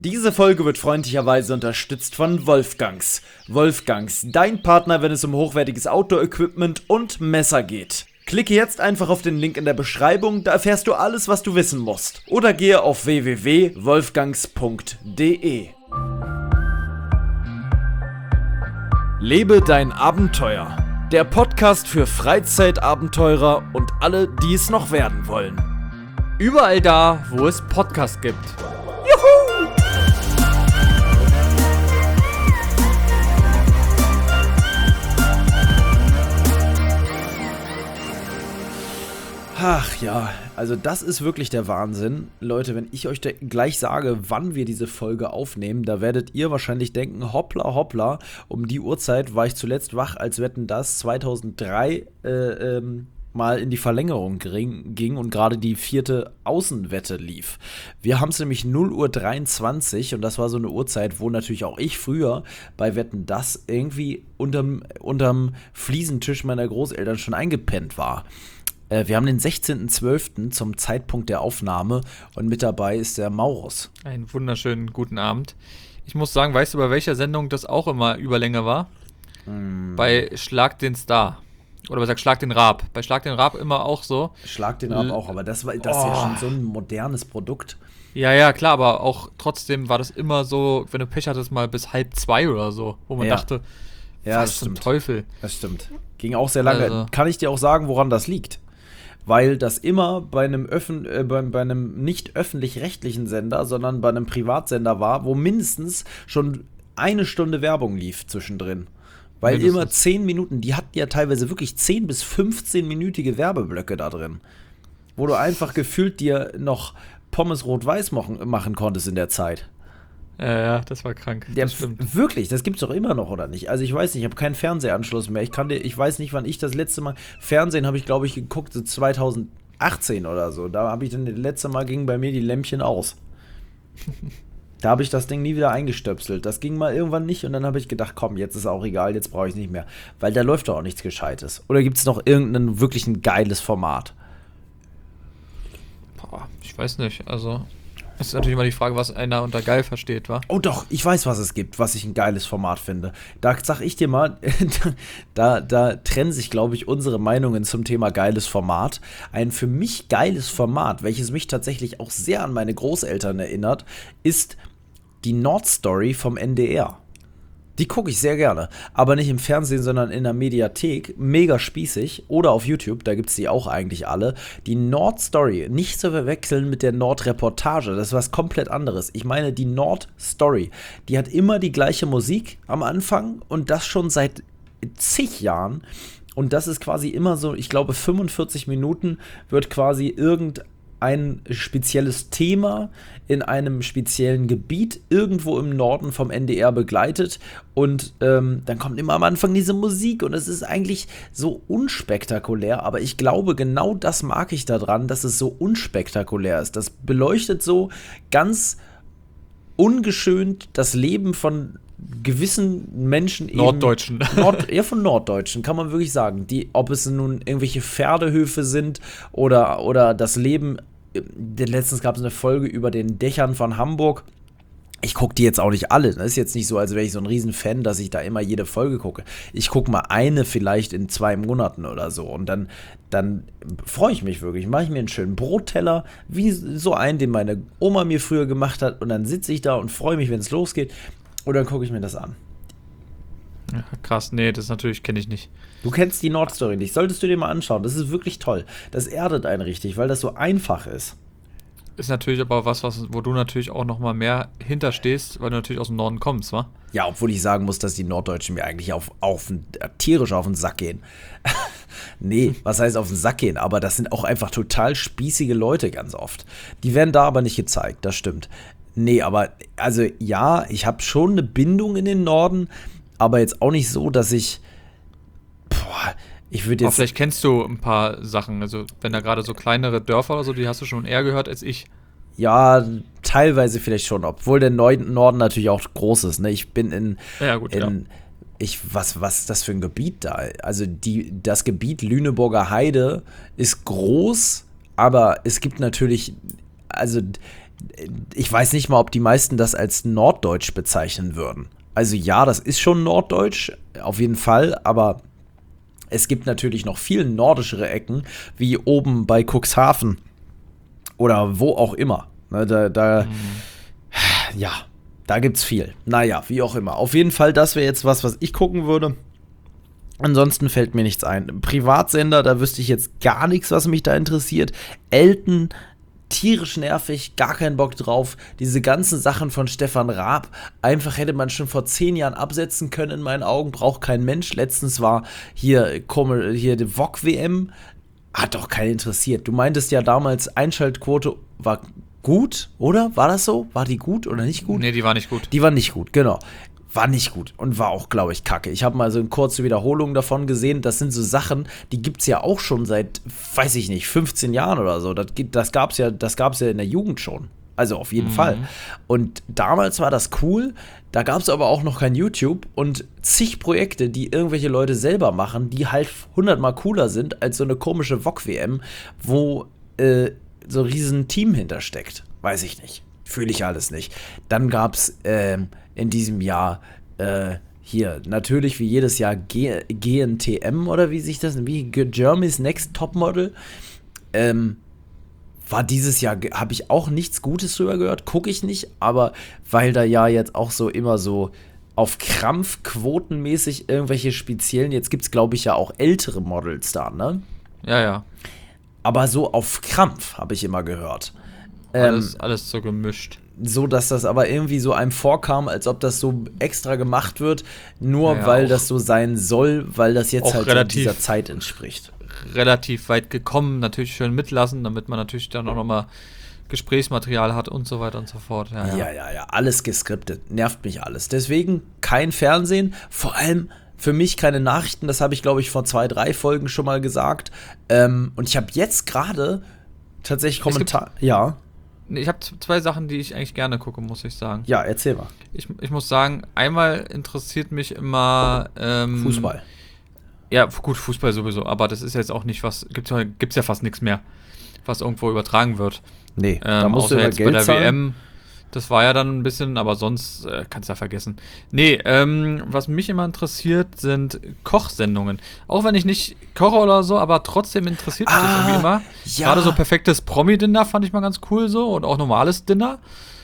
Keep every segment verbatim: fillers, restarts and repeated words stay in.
Diese Folge wird freundlicherweise unterstützt von Wolfgangs. Wolfgangs, dein Partner, wenn es um hochwertiges Outdoor-Equipment und Messer geht. Klicke jetzt einfach auf den Link in der Beschreibung, da erfährst du alles, was du wissen musst. Oder gehe auf w w w punkt wolfgangs punkt d e. Lebe dein Abenteuer. Der Podcast für Freizeitabenteurer und alle, die es noch werden wollen. Überall da, wo es Podcasts gibt. Ach ja, also das ist wirklich der Wahnsinn. Leute, wenn ich euch gleich sage, wann wir diese Folge aufnehmen, da werdet ihr wahrscheinlich denken, hoppla hoppla, um die Uhrzeit war ich zuletzt wach, als Wetten, das zweitausenddrei äh, ähm, mal in die Verlängerung ging und gerade die vierte Außenwette lief. Wir haben es nämlich null Uhr dreiundzwanzig und das war so eine Uhrzeit, wo natürlich auch ich früher bei Wetten, das irgendwie unterm, unterm Fliesentisch meiner Großeltern schon eingepennt war. Wir haben den sechzehnten zwölften zum Zeitpunkt der Aufnahme und mit dabei ist der Maurus. Einen wunderschönen guten Abend. Ich muss sagen, weißt du, bei welcher Sendung das auch immer Überlänge war? Mm. Bei Schlag den Star. Oder was sagt Schlag den Raab. Bei Schlag den Raab immer auch so. Schlag den Raab auch, aber das, war, das oh. ist ja schon so ein modernes Produkt. Ja, ja, klar, aber auch trotzdem war das immer so, wenn du Pech hattest, mal bis halb zwei oder so, wo man ja. dachte, ja, was zum Teufel. Das stimmt. Ging auch sehr lange. Also. Kann ich dir auch sagen, woran das liegt? Weil das immer bei einem, Öffn- äh, bei, bei einem nicht öffentlich-rechtlichen Sender, sondern bei einem Privatsender war, wo mindestens schon eine Stunde Werbung lief zwischendrin. Weil mindestens. Immer zehn Minuten, die hatten ja teilweise wirklich zehn bis fünfzehn-minütige Werbeblöcke da drin. Wo du einfach gefühlt dir noch Pommes rot-weiß machen, machen konntest in der Zeit. Ja, ja, das war krank. Der, das stimmt. Wirklich, das gibt's doch immer noch, oder nicht? Also ich weiß nicht, ich habe keinen Fernsehanschluss mehr. Ich kann dir, ich weiß nicht, wann ich das letzte Mal Fernsehen habe ich, glaube ich, geguckt, so zweitausendachtzehn oder so. Da habe ich dann das letzte Mal gingen bei mir die Lämpchen aus. Da habe ich das Ding nie wieder eingestöpselt. Das ging mal irgendwann nicht und dann habe ich gedacht, komm, jetzt ist auch egal, jetzt brauche ich es nicht mehr. Weil da läuft doch auch nichts Gescheites. Oder gibt es noch irgendein wirklich ein geiles Format? Boah, ich weiß nicht, also... Das ist natürlich immer die Frage, was einer unter geil versteht, wa? Oh doch, ich weiß, was es gibt, was ich ein geiles Format finde. Da sag ich dir mal, da, da trennen sich, glaube ich, unsere Meinungen zum Thema geiles Format. Ein für mich geiles Format, welches mich tatsächlich auch sehr an meine Großeltern erinnert, ist die Nordstory vom N D R. Die gucke ich sehr gerne, aber nicht im Fernsehen, sondern in der Mediathek, mega spießig, oder auf YouTube, da gibt es die auch eigentlich alle. Die Nordstory, nicht zu verwechseln mit der Nordreportage, das ist was komplett anderes. Ich meine die Nordstory, die hat immer die gleiche Musik am Anfang und das schon seit zig Jahren. Und das ist quasi immer so, ich glaube fünfundvierzig Minuten wird quasi irgendein ein spezielles Thema in einem speziellen Gebiet irgendwo im Norden vom N D R begleitet und ähm, dann kommt immer am Anfang diese Musik und es ist eigentlich so unspektakulär, aber ich glaube, genau das mag ich daran, dass es so unspektakulär ist. Das beleuchtet so ganz ungeschönt das Leben von gewissen Menschen eben. Norddeutschen. Nord, ja, von Norddeutschen, kann man wirklich sagen. Die, ob es nun irgendwelche Pferdehöfe sind oder, oder das Leben. Letztens gab es eine Folge über den Dächern von Hamburg. Ich gucke die jetzt auch nicht alle. Das ist jetzt nicht so, als wäre ich so ein Riesenfan, dass ich da immer jede Folge gucke. Ich gucke mal eine vielleicht in zwei Monaten oder so. Und dann, dann freue ich mich wirklich. Mache ich mir einen schönen Brotteller, wie so einen, den meine Oma mir früher gemacht hat. Und dann sitze ich da und freue mich, wenn es losgeht. Und dann gucke ich mir das an. Ja, krass, nee, das natürlich kenne ich nicht. Du kennst die Nordstory nicht. Solltest du dir mal anschauen. Das ist wirklich toll. Das erdet einen richtig, weil das so einfach ist. Ist natürlich aber was, was wo du natürlich auch noch mal mehr hinterstehst, weil du natürlich aus dem Norden kommst, wa? Ja, obwohl ich sagen muss, dass die Norddeutschen mir eigentlich auf, auf, äh, tierisch auf den Sack gehen. Nee, was heißt auf den Sack gehen? Aber das sind auch einfach total spießige Leute ganz oft. Die werden da aber nicht gezeigt, das stimmt. Nee, aber, also ja, ich habe schon eine Bindung in den Norden, aber jetzt auch nicht so, dass ich, boah, ich würde jetzt... Aber vielleicht kennst du ein paar Sachen, also wenn da gerade so kleinere Dörfer oder so, die hast du schon eher gehört als ich. Ja, teilweise vielleicht schon, obwohl der Norden natürlich auch groß ist, ne? Ich bin in... Ja, gut, in, ja. Ich, was, was ist das für ein Gebiet da? Also die, das Gebiet Lüneburger Heide ist groß, aber es gibt natürlich, also ich weiß nicht mal, ob die meisten das als Norddeutsch bezeichnen würden. Also ja, das ist schon Norddeutsch, auf jeden Fall, aber es gibt natürlich noch viel nordischere Ecken, wie oben bei Cuxhaven oder wo auch immer. Ne, da, da mhm. ja, da gibt's viel. Naja, wie auch immer. Auf jeden Fall, das wäre jetzt was, was ich gucken würde. Ansonsten fällt mir nichts ein. Privatsender, da wüsste ich jetzt gar nichts, was mich da interessiert. Elton, tierisch nervig, gar keinen Bock drauf. Diese ganzen Sachen von Stefan Raab, einfach hätte man schon vor zehn Jahren absetzen können in meinen Augen, braucht kein Mensch. Letztens war hier, hier die V O G W M, hat doch keinen interessiert. Du meintest ja damals, Einschaltquote war gut, oder? War das so? War die gut oder nicht gut? Nee, die war nicht gut. Die war nicht gut, genau. War nicht gut und war auch, glaube ich, kacke. Ich habe mal so eine kurze Wiederholung davon gesehen. Das sind so Sachen, die gibt es ja auch schon seit, weiß ich nicht, fünfzehn Jahren oder so. Das, das gab es ja, das gab's ja in der Jugend schon. Also auf jeden mhm. Fall. Und damals war das cool. Da gab es aber auch noch kein YouTube und zig Projekte, die irgendwelche Leute selber machen, die halt hundertmal cooler sind als so eine komische V O G W M, wo äh, so ein riesen Team hintersteckt. Weiß ich nicht. Fühle ich alles nicht. Dann gab es äh, in diesem Jahr äh, hier natürlich wie jedes Jahr G- G N T M oder wie sich das, wie Germany's Next Topmodel. Ähm, war dieses Jahr, habe ich auch nichts Gutes drüber gehört, gucke ich nicht, aber weil da ja jetzt auch so immer so auf Krampf quotenmäßig irgendwelche speziellen, jetzt gibt es glaube ich ja auch ältere Models da, ne? Ja, ja. Aber so auf Krampf, habe ich immer gehört. Alles, ähm, alles so gemischt. So, dass das aber irgendwie so einem vorkam, als ob das so extra gemacht wird, nur ja, weil das so sein soll, weil das jetzt halt relativ, dieser Zeit entspricht. Relativ weit gekommen, natürlich schön mitlassen, damit man natürlich dann auch nochmal Gesprächsmaterial hat und so weiter und so fort. Ja, ja, ja, ja, ja, alles geskriptet, nervt mich alles. Deswegen kein Fernsehen, vor allem für mich keine Nachrichten, das habe ich, glaube ich, vor zwei, drei Folgen schon mal gesagt. Ähm, und ich habe jetzt gerade tatsächlich Kommentar... Ja. Ich habe zwei Sachen, die ich eigentlich gerne gucke, muss ich sagen. Ja, erzähl mal. Ich, ich muss sagen, einmal interessiert mich immer ähm, Fußball. Ja, gut, Fußball sowieso, aber das ist jetzt auch nicht was, gibt's, gibt's ja fast nichts mehr, was irgendwo übertragen wird. Nee, ähm, da musst du außer ja jetzt Geld bei der zahlen. W M, das war ja dann ein bisschen, aber sonst äh, kannst du ja vergessen. Nee, ähm, was mich immer interessiert, sind Kochsendungen. Auch wenn ich nicht koche oder so, aber trotzdem interessiert mich ah, das irgendwie immer. Ja. Gerade so perfektes Promi-Dinner fand ich mal ganz cool so und auch normales Dinner.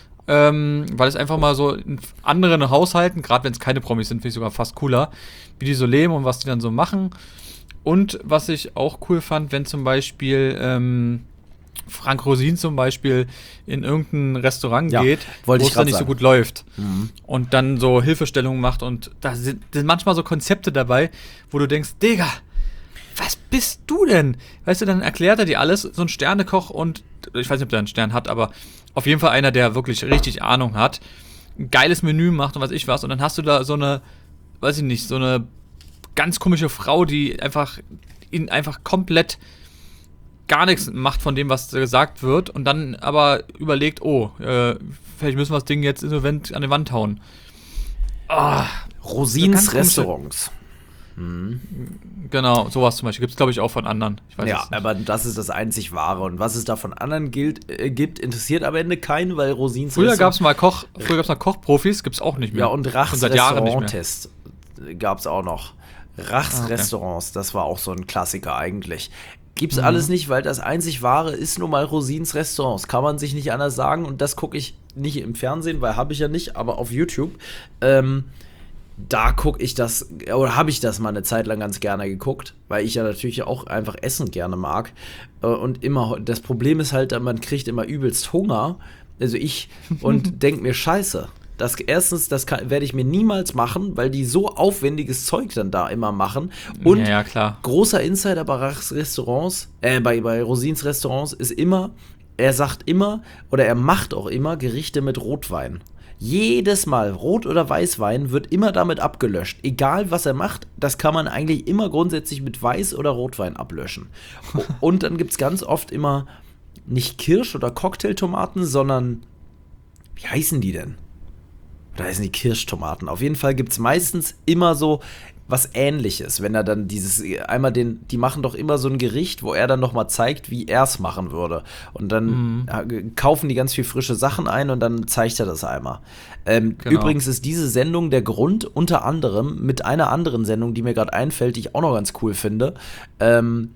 Ähm, weil es einfach mal so in anderen Haushalten, gerade wenn es keine Promis sind, finde ich sogar fast cooler, wie die so leben und was die dann so machen. Und was ich auch cool fand, wenn zum Beispiel ähm, Frank Rosin zum Beispiel in irgendein Restaurant ja, geht, wo es dann nicht sagen. so gut läuft mhm. und dann so Hilfestellungen macht und da sind, sind manchmal so Konzepte dabei, wo du denkst, Digga, was bist du denn? Weißt du, dann erklärt er dir alles, so ein Sternekoch und, ich weiß nicht, ob der einen Stern hat, aber auf jeden Fall einer, der wirklich richtig Ahnung hat, ein geiles Menü macht und was ich was und dann hast du da so eine, weiß ich nicht, so eine ganz komische Frau, die einfach ihn einfach komplett gar nichts macht von dem, was gesagt wird und dann aber überlegt, oh, äh, vielleicht müssen wir das Ding jetzt insolvent an die Wand hauen. Oh, Rosins Restaurants. Mhm. Genau, sowas zum Beispiel. Gibt es, glaube ich, auch von anderen. Ich weiß ja, aber das ist das einzig Wahre. Und was es da von anderen gilt, äh, gibt, interessiert am Ende keinen, weil Rosins Früher gab es mal Koch, früher gab's mal Kochprofis, gibt es auch nicht mehr. Ja, und Rachs Restaurant-Test gab es auch noch. Rachs okay. Restaurants, das war auch so ein Klassiker eigentlich. Gibt's Mhm. alles nicht, weil das einzig Wahre ist nun mal Rosins Restaurants. Kann man sich nicht anders sagen. Und das gucke ich nicht im Fernsehen, weil habe ich ja nicht, aber auf YouTube. Ähm, da gucke ich das, oder habe ich das mal eine Zeit lang ganz gerne geguckt, weil ich ja natürlich auch einfach Essen gerne mag. Äh, und immer, das Problem ist halt, man kriegt immer übelst Hunger. Also ich, und denke mir, scheiße. Das, erstens, das kann, werde ich mir niemals machen, weil die so aufwendiges Zeug dann da immer machen. Und ja, ja, klar. Großer Insider bei Rachs Restaurants, äh, bei, bei Rosins Restaurants ist immer, er sagt immer, oder er macht auch immer Gerichte mit Rotwein. Jedes Mal, Rot- oder Weißwein, wird immer damit abgelöscht. Egal, was er macht, das kann man eigentlich immer grundsätzlich mit Weiß- oder Rotwein ablöschen. Und dann gibt es ganz oft immer nicht Kirsch- oder Cocktailtomaten, sondern, wie heißen die denn? Oder heißen die Kirschtomaten? Auf jeden Fall gibt es meistens immer so was Ähnliches, wenn er dann dieses, einmal den, die machen doch immer so ein Gericht, wo er dann nochmal zeigt, wie er es machen würde. Und dann mhm. kaufen die ganz viel frische Sachen ein und dann zeigt er das einmal. Ähm, genau. Übrigens ist diese Sendung der Grund, unter anderem mit einer anderen Sendung, die mir gerade einfällt, die ich auch noch ganz cool finde, ähm,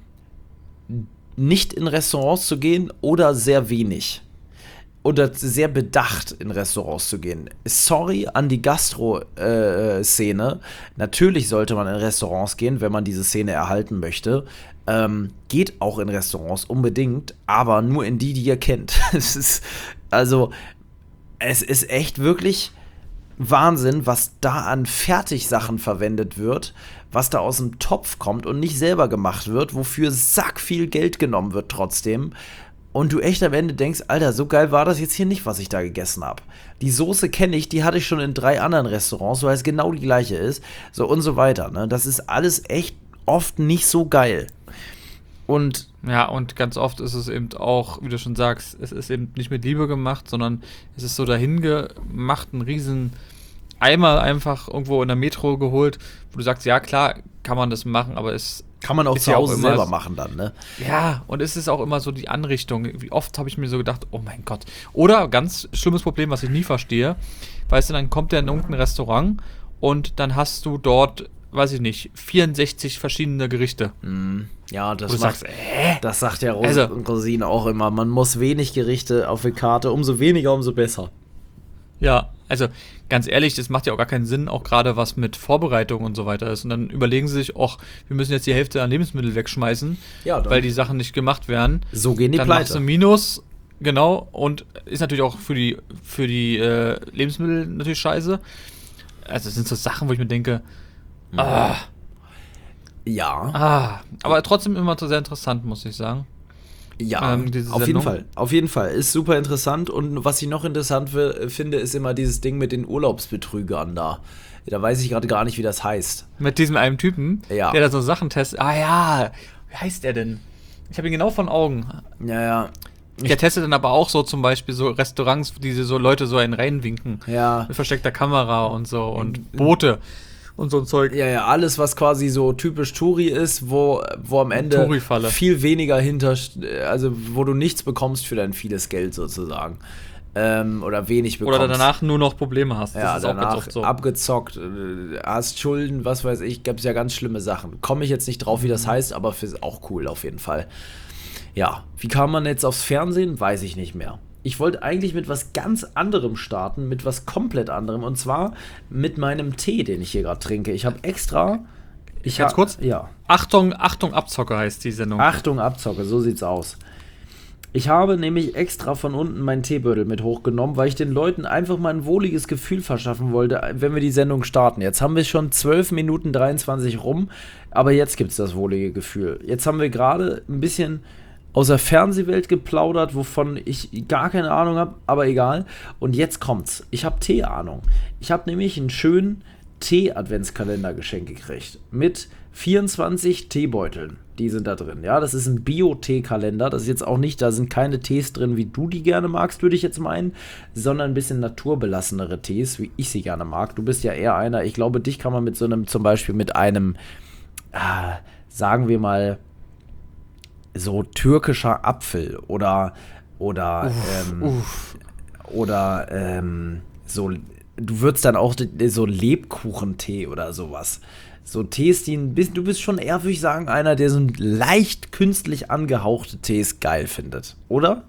nicht in Restaurants zu gehen oder sehr wenig. Oder sehr bedacht in Restaurants zu gehen. Sorry an die Gastro-Szene. Äh, Natürlich sollte man in Restaurants gehen, wenn man diese Szene erhalten möchte. Ähm, geht auch in Restaurants unbedingt, aber nur in die, die ihr kennt. Es ist, also, es ist echt wirklich Wahnsinn, was da an Fertigsachen verwendet wird, was da aus dem Topf kommt und nicht selber gemacht wird, wofür sack viel Geld genommen wird trotzdem. Und du echt am Ende denkst, Alter, so geil war das jetzt hier nicht, was ich da gegessen habe. Die Soße kenne ich, die hatte ich schon in drei anderen Restaurants, weil es genau die gleiche ist. So und so weiter. Ne? Das ist alles echt oft nicht so geil. Und ja, und ganz oft ist es eben auch, wie du schon sagst, es ist eben nicht mit Liebe gemacht, sondern es ist so dahin gemacht, ein riesen Eimer einfach irgendwo in der Metro geholt, wo du sagst, ja klar, kann man das machen, aber es kann man auch zu Hause ja selber machen dann, ne? Ja, und es ist auch immer so die Anrichtung. Wie oft habe ich mir so gedacht, oh mein Gott. Oder, ganz schlimmes Problem, was ich nie verstehe, weißt du, dann kommt der in irgendein Restaurant und dann hast du dort, weiß ich nicht, vierundsechzig verschiedene Gerichte. Mm, ja, das, macht, sagst, äh? das sagt ja Ros- also, und Rosine auch immer. Man muss wenig Gerichte auf die Karte, umso weniger, umso besser. Ja, also ganz ehrlich, das macht ja auch gar keinen Sinn, auch gerade was mit Vorbereitung und so weiter ist. Und dann überlegen sie sich, ach, wir müssen jetzt die Hälfte an Lebensmitteln wegschmeißen, ja, weil die Sachen nicht gemacht werden. So gehen die dann Pleite. Dann machst du Minus, genau, und ist natürlich auch für die, für die äh, Lebensmittel natürlich scheiße. Also das sind so Sachen, wo ich mir denke, mhm. ah. Ja. Ah, aber trotzdem immer sehr interessant, muss ich sagen. Ja, ähm, auf jeden Fall. Auf jeden Fall. Ist super interessant. Und was ich noch interessant für, finde, ist immer dieses Ding mit den Urlaubsbetrügern da. Da weiß ich gerade gar nicht, wie das heißt. Mit diesem einen Typen, ja. der da so Sachen testet. Ah ja, wie heißt der denn? Ich habe ihn genau von Augen. Ja, ja. Der testet dann aber auch so zum Beispiel so Restaurants, die so Leute so einen reinwinken. Ja. Mit versteckter Kamera und so und Boote. Und so ein Zeug. Ja, ja, alles, was quasi so typisch Touri ist, wo, wo am Ende viel weniger hinter, also wo du nichts bekommst für dein vieles Geld sozusagen. Ähm, oder wenig bekommst. Oder danach nur noch Probleme hast. Das ja, ist danach auch ganz oft so. Abgezockt, hast Schulden, was weiß ich, gab es ja ganz schlimme Sachen. Komme ich jetzt nicht drauf, wie das heißt, aber ist auch cool auf jeden Fall. Ja, wie kam man jetzt aufs Fernsehen? Weiß ich nicht mehr. Ich wollte eigentlich mit was ganz anderem starten, mit was komplett anderem, und zwar mit meinem Tee, den ich hier gerade trinke. Ich habe extra... Ich Ganz ha- kurz? Ja. Achtung, Achtung, Abzocke heißt die Sendung. Achtung, Abzocke, so sieht's aus. Ich habe nämlich extra von unten meinen Teebeutel mit hochgenommen, weil ich den Leuten einfach mal ein wohliges Gefühl verschaffen wollte, wenn wir die Sendung starten. Jetzt haben wir schon zwölf Minuten dreiundzwanzig rum, aber jetzt gibt's das wohlige Gefühl. Jetzt haben wir gerade ein bisschen aus der Fernsehwelt geplaudert, wovon ich gar keine Ahnung habe, aber egal. Und jetzt kommt's. Ich habe Tee-Ahnung. Ich habe nämlich einen schönen Tee-Adventskalender geschenkt gekriegt. Mit vierundzwanzig Teebeuteln. Die sind da drin. Ja, das ist ein Bio-Tee-Kalender. Das ist jetzt auch nicht, da sind keine Tees drin, wie du die gerne magst, würde ich jetzt meinen, sondern ein bisschen naturbelassenere Tees, wie ich sie gerne mag. Du bist ja eher einer, ich glaube, dich kann man mit so einem, zum Beispiel mit einem, ah, sagen wir mal, so türkischer Apfel oder oder uff, ähm, uff. oder ähm, so, du würdest dann auch so Lebkuchentee oder sowas. So Tees, die ein bisschen, du bist schon eher, würde ich sagen, einer, der so leicht künstlich angehauchte Tees geil findet, oder?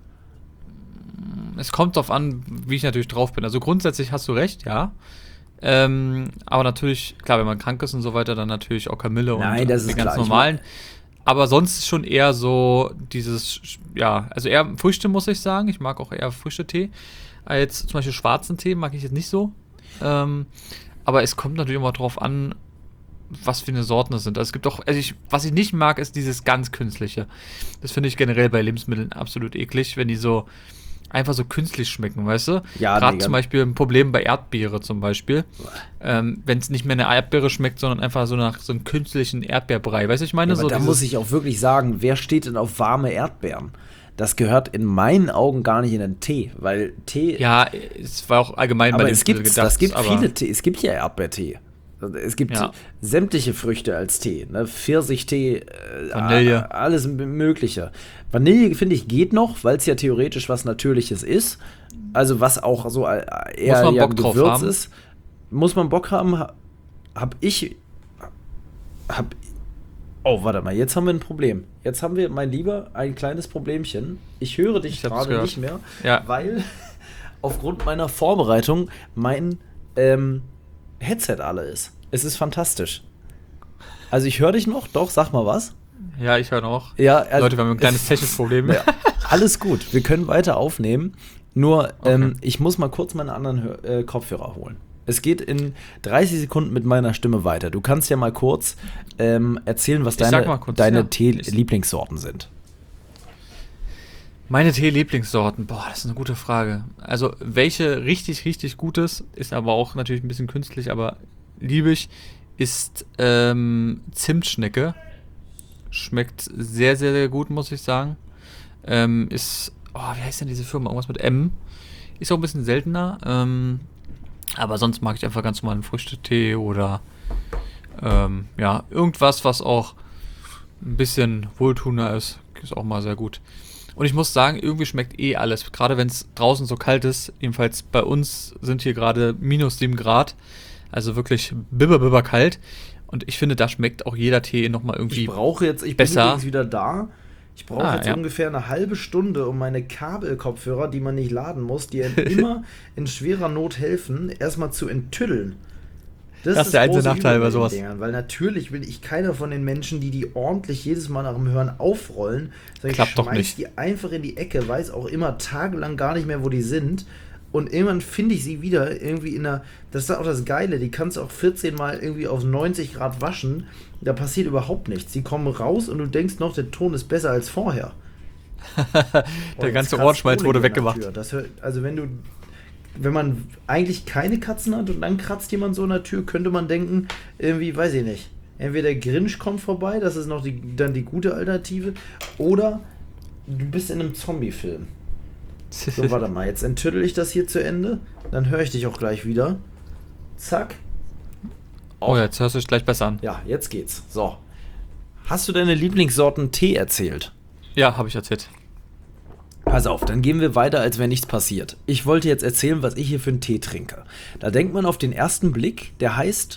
Es kommt drauf an, wie ich natürlich drauf bin. Also grundsätzlich hast du recht, ja. Ähm, aber natürlich, klar, wenn man krank ist und so weiter, dann natürlich auch Kamille Nein, und das ist die ganz klar. normalen. Aber sonst schon eher so dieses, ja, also eher Früchte, muss ich sagen. Ich mag auch eher Früchtetee. Als zum Beispiel schwarzen Tee mag ich jetzt nicht so. Ähm, aber es kommt natürlich immer drauf an, was für eine Sorten es sind. Also es gibt auch, also ich, was ich nicht mag, ist dieses ganz Künstliche. Das finde ich generell bei Lebensmitteln absolut eklig, wenn die so einfach so künstlich schmecken, weißt du? Ja, gerade nee, zum Beispiel ein Problem bei Erdbeere zum Beispiel. Ähm, wenn es nicht mehr eine Erdbeere schmeckt, sondern einfach so nach so einem künstlichen Erdbeerbrei. Weißt du, ich meine? Ja, so da muss ich auch wirklich sagen, wer steht denn auf warme Erdbeeren? Das gehört in meinen Augen gar nicht in den Tee, weil Tee... Ja, es war auch allgemein aber bei es gibt, gedacht. das gibt aber viele Tee, es gibt ja Erdbeertee. Es gibt Ja. sämtliche Früchte als Tee, ne? Pfirsichtee, äh, Vanille. a- alles m- Mögliche. Vanille, finde ich, geht noch, weil es ja theoretisch was Natürliches ist. Also was auch so äh, eher man ja, Bock drauf Gewürz haben? ist. Muss man Bock haben, ha- hab ich, hab, oh, warte mal, jetzt haben wir ein Problem. Jetzt haben wir, mein Lieber, ein kleines Problemchen. Ich höre dich Ich hab's gerade gehört. nicht mehr, Ja. weil aufgrund meiner Vorbereitung mein ähm, Headset alle ist. Es ist fantastisch. Also ich höre dich noch, doch, sag mal was. Ja, ich höre noch. Ja, also, Leute, wir haben ein kleines technisches Problem. ja, alles gut, wir können weiter aufnehmen. Nur, Okay. ähm, ich muss mal kurz meine anderen Hör äh, Kopfhörer holen. Es geht in dreißig Sekunden mit meiner Stimme weiter. Du kannst ja mal kurz ähm, erzählen, was Ich sag deine, mal kurz, deine ja. Tee-Lieblingssorten sind. Meine Tee-Lieblingssorten, boah, das ist eine gute Frage. Also, welche richtig, richtig gutes, ist aber auch natürlich ein bisschen künstlich, aber liebe ich, ist ähm, Zimtschnecke. Schmeckt sehr, sehr, sehr gut, muss ich sagen. Ähm, ist, oh, wie heißt denn diese Firma? Irgendwas mit M. Ist auch ein bisschen seltener. Ähm, aber sonst mag ich einfach ganz normalen Früchtetee oder ähm, ja, irgendwas, was auch ein bisschen wohltuender ist. Ist auch mal sehr gut. Und ich muss sagen, irgendwie schmeckt eh alles. Gerade wenn es draußen so kalt ist. Jedenfalls bei uns sind hier gerade minus sieben Grad. Also wirklich bibber, bibber kalt. Und ich finde, da schmeckt auch jeder Tee nochmal irgendwie Ich brauche jetzt, ich besser. bin übrigens wieder da. Ich brauche Ah, jetzt ja. ungefähr eine halbe Stunde, um meine Kabelkopfhörer, die man nicht laden muss, die einem immer in schwerer Not helfen, erstmal zu enttüddeln. Das ist der einzige große Nachteil Übel bei den sowas. Dingern, weil natürlich bin ich keiner von den Menschen, die die ordentlich jedes Mal nach dem Hören aufrollen. Sondern Klappt ich doch schmeiß nicht. die einfach in die Ecke, weiß auch immer tagelang gar nicht mehr, wo die sind. Und irgendwann finde ich sie wieder irgendwie in der. Das ist auch das Geile, die kannst du auch vierzehn Mal irgendwie auf neunzig Grad waschen. Da passiert überhaupt nichts. Die kommen raus und du denkst noch, der Ton ist besser als vorher. Oh, Der jetzt ganze kratzt Ohrenschmalz Ole wurde hier an der weggemacht. Tür. Das hört, also wenn du, wenn man eigentlich keine Katzen hat und dann kratzt jemand so an der Tür, könnte man denken, irgendwie, weiß ich nicht, entweder der Grinch kommt vorbei, das ist noch die, dann die gute Alternative, oder du bist in einem Zombie-Film. So, warte mal, jetzt enttüttel ich das hier zu Ende, dann höre ich dich auch gleich wieder. Zack. Oh, jetzt hörst du dich gleich besser an. Ja, jetzt geht's. So. Hast du deine Lieblingssorten Tee erzählt? Ja, habe ich erzählt. Pass auf, dann gehen wir weiter, als wäre nichts passiert. Ich wollte jetzt erzählen, was ich hier für einen Tee trinke. Da denkt man auf den ersten Blick, der heißt.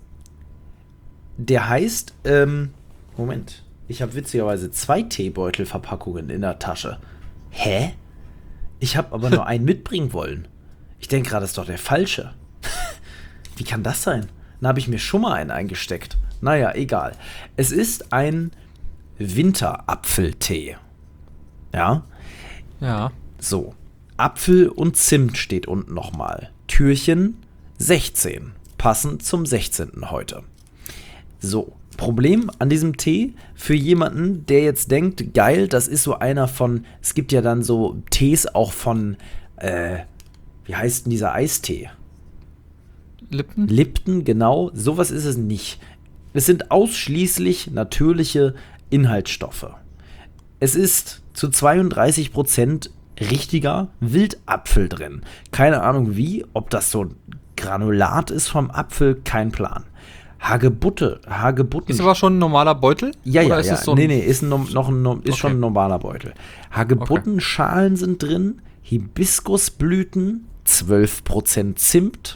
Der heißt, ähm. Moment. Ich habe witzigerweise zwei Teebeutelverpackungen in der Tasche. Hä? Ich habe aber nur einen mitbringen wollen. Ich denke gerade, das ist doch der falsche. Wie kann das sein? Dann habe ich mir schon mal einen eingesteckt. Naja, egal. Es ist ein Winterapfeltee. Ja? Ja. So. Apfel und Zimt steht unten nochmal. Türchen sechzehn. Passend zum sechzehnten heute. So. Problem an diesem Tee für jemanden, der jetzt denkt, geil, das ist so einer von, es gibt ja dann so Tees auch von, äh, wie heißt denn dieser Eistee? Lipton? Lipton, genau, sowas ist es nicht. Es sind ausschließlich natürliche Inhaltsstoffe. Es ist zu zweiunddreißig Prozent richtiger Wildapfel drin. Keine Ahnung wie, ob das so ein Granulat ist vom Apfel, kein Plan. Hagebutte, Hagebutten. Ist aber schon ein normaler Beutel? Ja, Oder ja, ist ja. es so ein nee, nee, ist, ein, noch ein, ist Okay. schon ein normaler Beutel. Hagebuttenschalen sind drin, Hibiskusblüten, zwölf Prozent Zimt,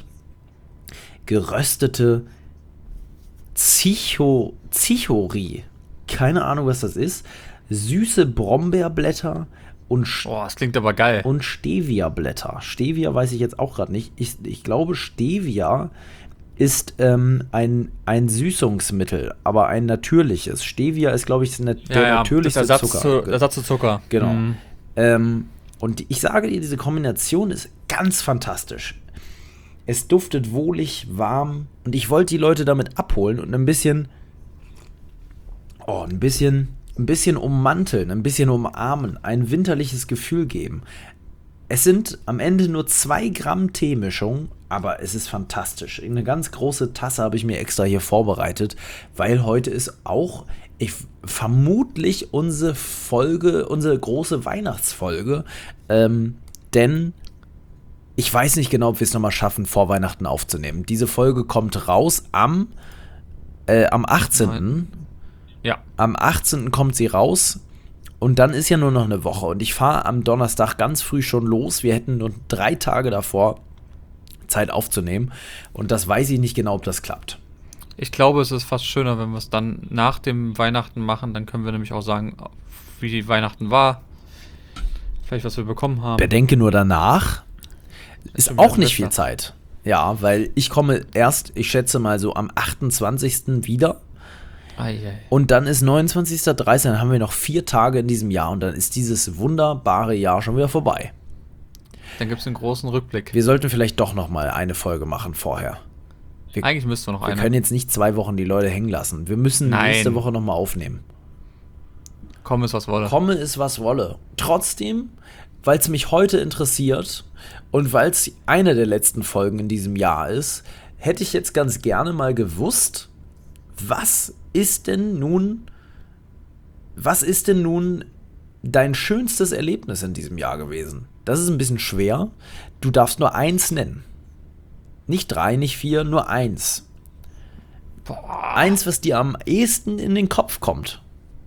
geröstete Zicho, Zichori, keine Ahnung, was das ist, süße Brombeerblätter und, Sch- Boah, das klingt aber geil. und Stevia-Blätter. Stevia weiß ich jetzt auch gerade nicht. Ich, ich glaube, Stevia ist ähm, ein, ein Süßungsmittel, aber ein natürliches. Stevia ist, glaube ich, der ja, ja, natürlichste das Ersatz Zucker. Zu, Ersatz zu Zucker. Genau. Mhm. Ähm, und ich sage dir, diese Kombination ist ganz fantastisch. Es duftet wohlig, warm und ich wollte die Leute damit abholen und ein bisschen, oh, ein bisschen, ein bisschen ummanteln, ein bisschen umarmen, ein winterliches Gefühl geben. Es sind am Ende nur zwei Gramm Teemischung, aber es ist fantastisch. Eine ganz große Tasse habe ich mir extra hier vorbereitet, weil heute ist auch ich, vermutlich unsere Folge, unsere große Weihnachtsfolge, ähm, denn ich weiß nicht genau, ob wir es nochmal schaffen, vor Weihnachten aufzunehmen. Diese Folge kommt raus am, äh, am achtzehnten Ja. Am achtzehnten kommt sie raus und dann ist ja nur noch eine Woche. Und ich fahre am Donnerstag ganz früh schon los. Wir hätten nur drei Tage davor Zeit aufzunehmen. Und das weiß ich nicht genau, ob das klappt. Ich glaube, es ist fast schöner, wenn wir es dann nach dem Weihnachten machen. Dann können wir nämlich auch sagen, wie die Weihnachten war. Vielleicht, was wir bekommen haben. Bedenke nur danach, ist Stimmt, auch nicht besser. viel Zeit. Ja, weil ich komme erst, ich schätze mal so am achtundzwanzigsten wieder. Ei, ei. Und dann ist neunundzwanzigsten dreißigsten Dann haben wir noch vier Tage in diesem Jahr. Und dann ist dieses wunderbare Jahr schon wieder vorbei. Dann gibt es einen großen Rückblick. Wir sollten vielleicht doch noch mal eine Folge machen vorher. Wir, Eigentlich müssten wir noch wir eine. können jetzt nicht zwei Wochen die Leute hängen lassen. Wir müssen Nein. nächste Woche noch mal aufnehmen. Komm, ist was wolle. Komme es, was wolle. Trotzdem, weil es mich heute interessiert und weil es eine der letzten Folgen in diesem Jahr ist, hätte ich jetzt ganz gerne mal gewusst, was ist denn nun, was ist denn nun dein schönstes Erlebnis in diesem Jahr gewesen? Das ist ein bisschen schwer. Du darfst nur eins nennen. Nicht drei, nicht vier, nur eins. Boah. Eins, was dir am ehesten in den Kopf kommt.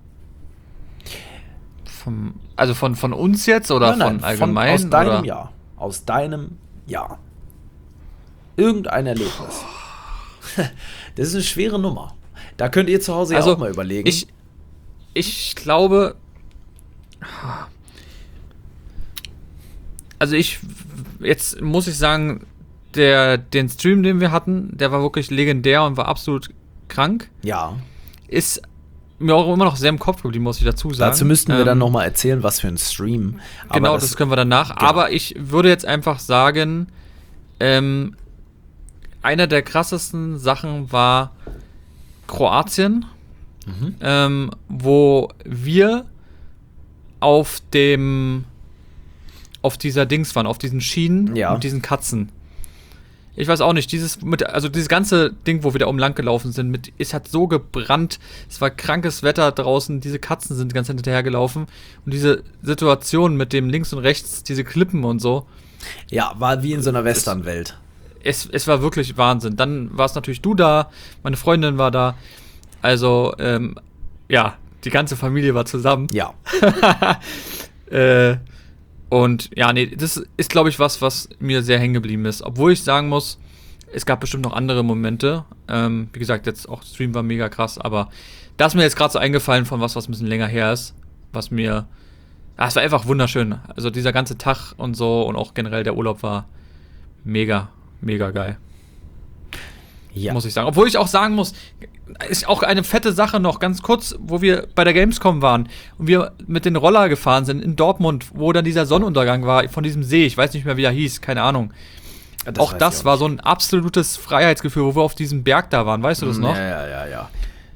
Vom, also von, von uns jetzt oder Nein, nein, von allgemein? aus deinem oder? Jahr. Aus deinem Jahr. Irgendein Erlebnis. Das ist eine schwere Nummer. Da könnt ihr zu Hause Also, ja auch mal überlegen. Ich, ich glaube, also ich, jetzt muss ich sagen, der, den Stream, den wir hatten, der war wirklich legendär und war absolut krank. ja, Ist mir auch immer noch sehr im Kopf geblieben, muss ich dazu sagen. dazu müssten wir Ähm, dann nochmal erzählen, was für ein Stream. Aber Genau, das, können wir danach. genau. Aber ich würde jetzt einfach sagen, ähm, einer der krassesten Sachen war Kroatien, Mhm. ähm, wo wir auf dem auf dieser Dings waren, auf diesen Schienen Ja. mit diesen Katzen. Ich weiß auch nicht, dieses mit, also dieses ganze Ding, wo wir da oben lang gelaufen sind, mit, es hat so gebrannt, es war krankes Wetter draußen, diese Katzen sind die ganze Zeit hinterhergelaufen und diese Situation mit dem links und rechts, diese Klippen und so, Ja, war wie in so einer Westernwelt. es, es war wirklich Wahnsinn. Dann warst natürlich du da, meine Freundin war da, also, ähm, ja, die ganze Familie war zusammen. Ja. Äh, und ja, nee, das ist, glaube ich, was, was mir sehr hängen geblieben ist. Obwohl ich sagen muss, es gab bestimmt noch andere Momente. Ähm, wie gesagt, jetzt auch Stream war mega krass, aber da ist mir jetzt gerade so eingefallen von was, was ein bisschen länger her ist, was mir, ah, es war einfach wunderschön. Also dieser ganze Tag und so und auch generell der Urlaub war mega, mega geil. Ja. Muss ich sagen. Obwohl ich auch sagen muss, ist auch eine fette Sache noch, ganz kurz, wo wir bei der Gamescom waren und wir mit den Roller gefahren sind in Dortmund, wo dann dieser Sonnenuntergang war von diesem See, ich weiß nicht mehr, wie er hieß, keine Ahnung. Das auch weiß das ich war nicht. so ein absolutes Freiheitsgefühl, wo wir auf diesem Berg da waren, weißt du das noch? Ja, ja, ja, ja.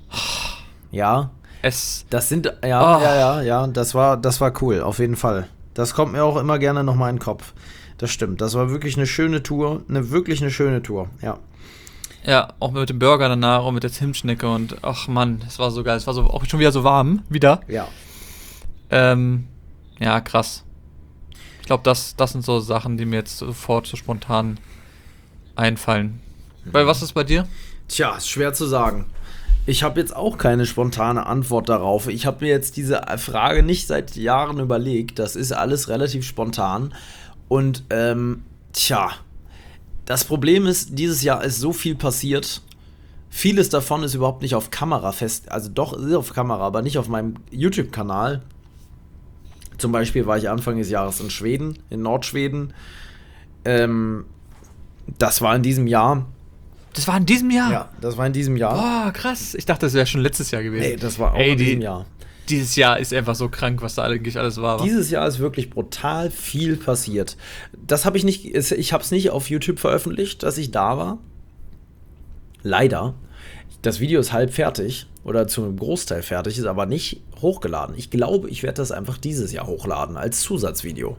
Ja, Es, das sind, ja, Oh. ja, ja, ja, das war, das war cool, auf jeden Fall. Das kommt mir auch immer gerne nochmal in den Kopf. Das stimmt, das war wirklich eine schöne Tour, eine wirklich eine schöne Tour, ja. ja, auch mit dem Burger danach und mit der Zimtschnecke und ach Mann, es war so geil, es war so auch schon wieder so warm, wieder. Ja. Ähm, ja, krass. Ich glaube, das, das sind so Sachen, die mir jetzt sofort so spontan einfallen. Bei was ist bei dir? Tja, ist schwer zu sagen. Ich habe jetzt auch keine spontane Antwort darauf. Ich habe mir jetzt diese Frage nicht seit Jahren überlegt. Das ist alles relativ spontan. Und, ähm, tja, das Problem ist, dieses Jahr ist so viel passiert. Vieles davon ist überhaupt nicht auf Kamera fest. Also doch, ist auf Kamera, aber nicht auf meinem YouTube-Kanal. Zum Beispiel war ich Anfang des Jahres in Schweden, in Nordschweden. Ähm, das war in diesem Jahr. Das war in diesem Jahr? Ja, das war in diesem Jahr. Boah, krass. Ich dachte, das wäre schon letztes Jahr gewesen. Nee, das war auch Ey, in die- diesem Jahr. Dieses Jahr ist einfach so krank, was da eigentlich alles war. wa? Dieses Jahr ist wirklich brutal viel passiert. Das habe ich nicht, ich habe es nicht auf YouTube veröffentlicht, dass ich da war. Leider. Das Video ist halb fertig oder zu einem Großteil fertig, ist aber nicht hochgeladen. Ich glaube, ich werde das einfach dieses Jahr hochladen als Zusatzvideo.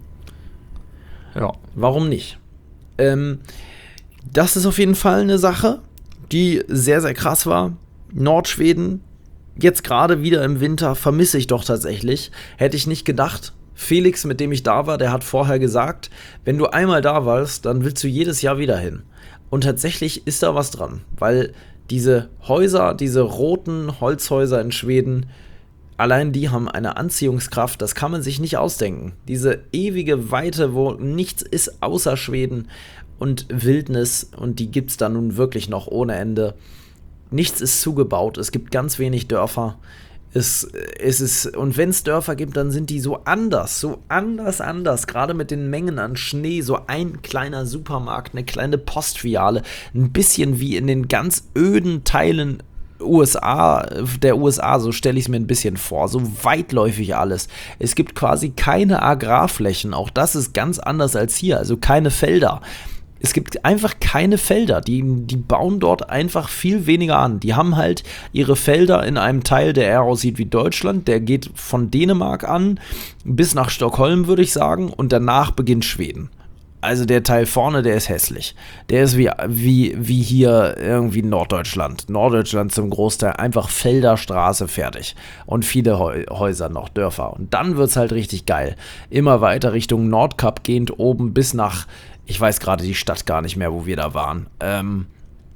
Ja. Warum nicht? Ähm, das ist auf jeden Fall eine Sache, die sehr, sehr krass war. Nordschweden, jetzt gerade wieder im Winter, vermisse ich doch tatsächlich. Hätte ich nicht gedacht, Felix, mit dem ich da war, der hat vorher gesagt, wenn du einmal da warst, dann willst du jedes Jahr wieder hin. Und tatsächlich ist da was dran, weil diese Häuser, diese roten Holzhäuser in Schweden, allein die haben eine Anziehungskraft, das kann man sich nicht ausdenken. Diese ewige Weite, wo nichts ist außer Schweden und Wildnis, und die gibt es da nun wirklich noch ohne Ende. Nichts ist zugebaut, es gibt ganz wenig Dörfer. Es, es ist, und wenn es Dörfer gibt, dann sind die so anders, so anders, anders. Gerade mit den Mengen an Schnee, so ein kleiner Supermarkt, eine kleine Postfiliale, ein bisschen wie in den ganz öden Teilen U S A, der U S A, so stelle ich es mir ein bisschen vor, so weitläufig alles. Es gibt quasi keine Agrarflächen, auch das ist ganz anders als hier, also keine Felder. Es gibt einfach keine Felder, die, die bauen dort einfach viel weniger an. Die haben halt ihre Felder in einem Teil, der eher aussieht wie Deutschland, der geht von Dänemark an bis nach Stockholm, würde ich sagen, und danach beginnt Schweden. Also der Teil vorne, der ist hässlich. Der ist wie, wie, wie hier irgendwie Norddeutschland. Norddeutschland zum Großteil einfach Felder, Straße, fertig. Und viele Häuser noch, Dörfer. Und dann wird es halt richtig geil. Immer weiter Richtung Nordkap gehend, oben bis nach, ich weiß gerade die Stadt gar nicht mehr, wo wir da waren. Ähm,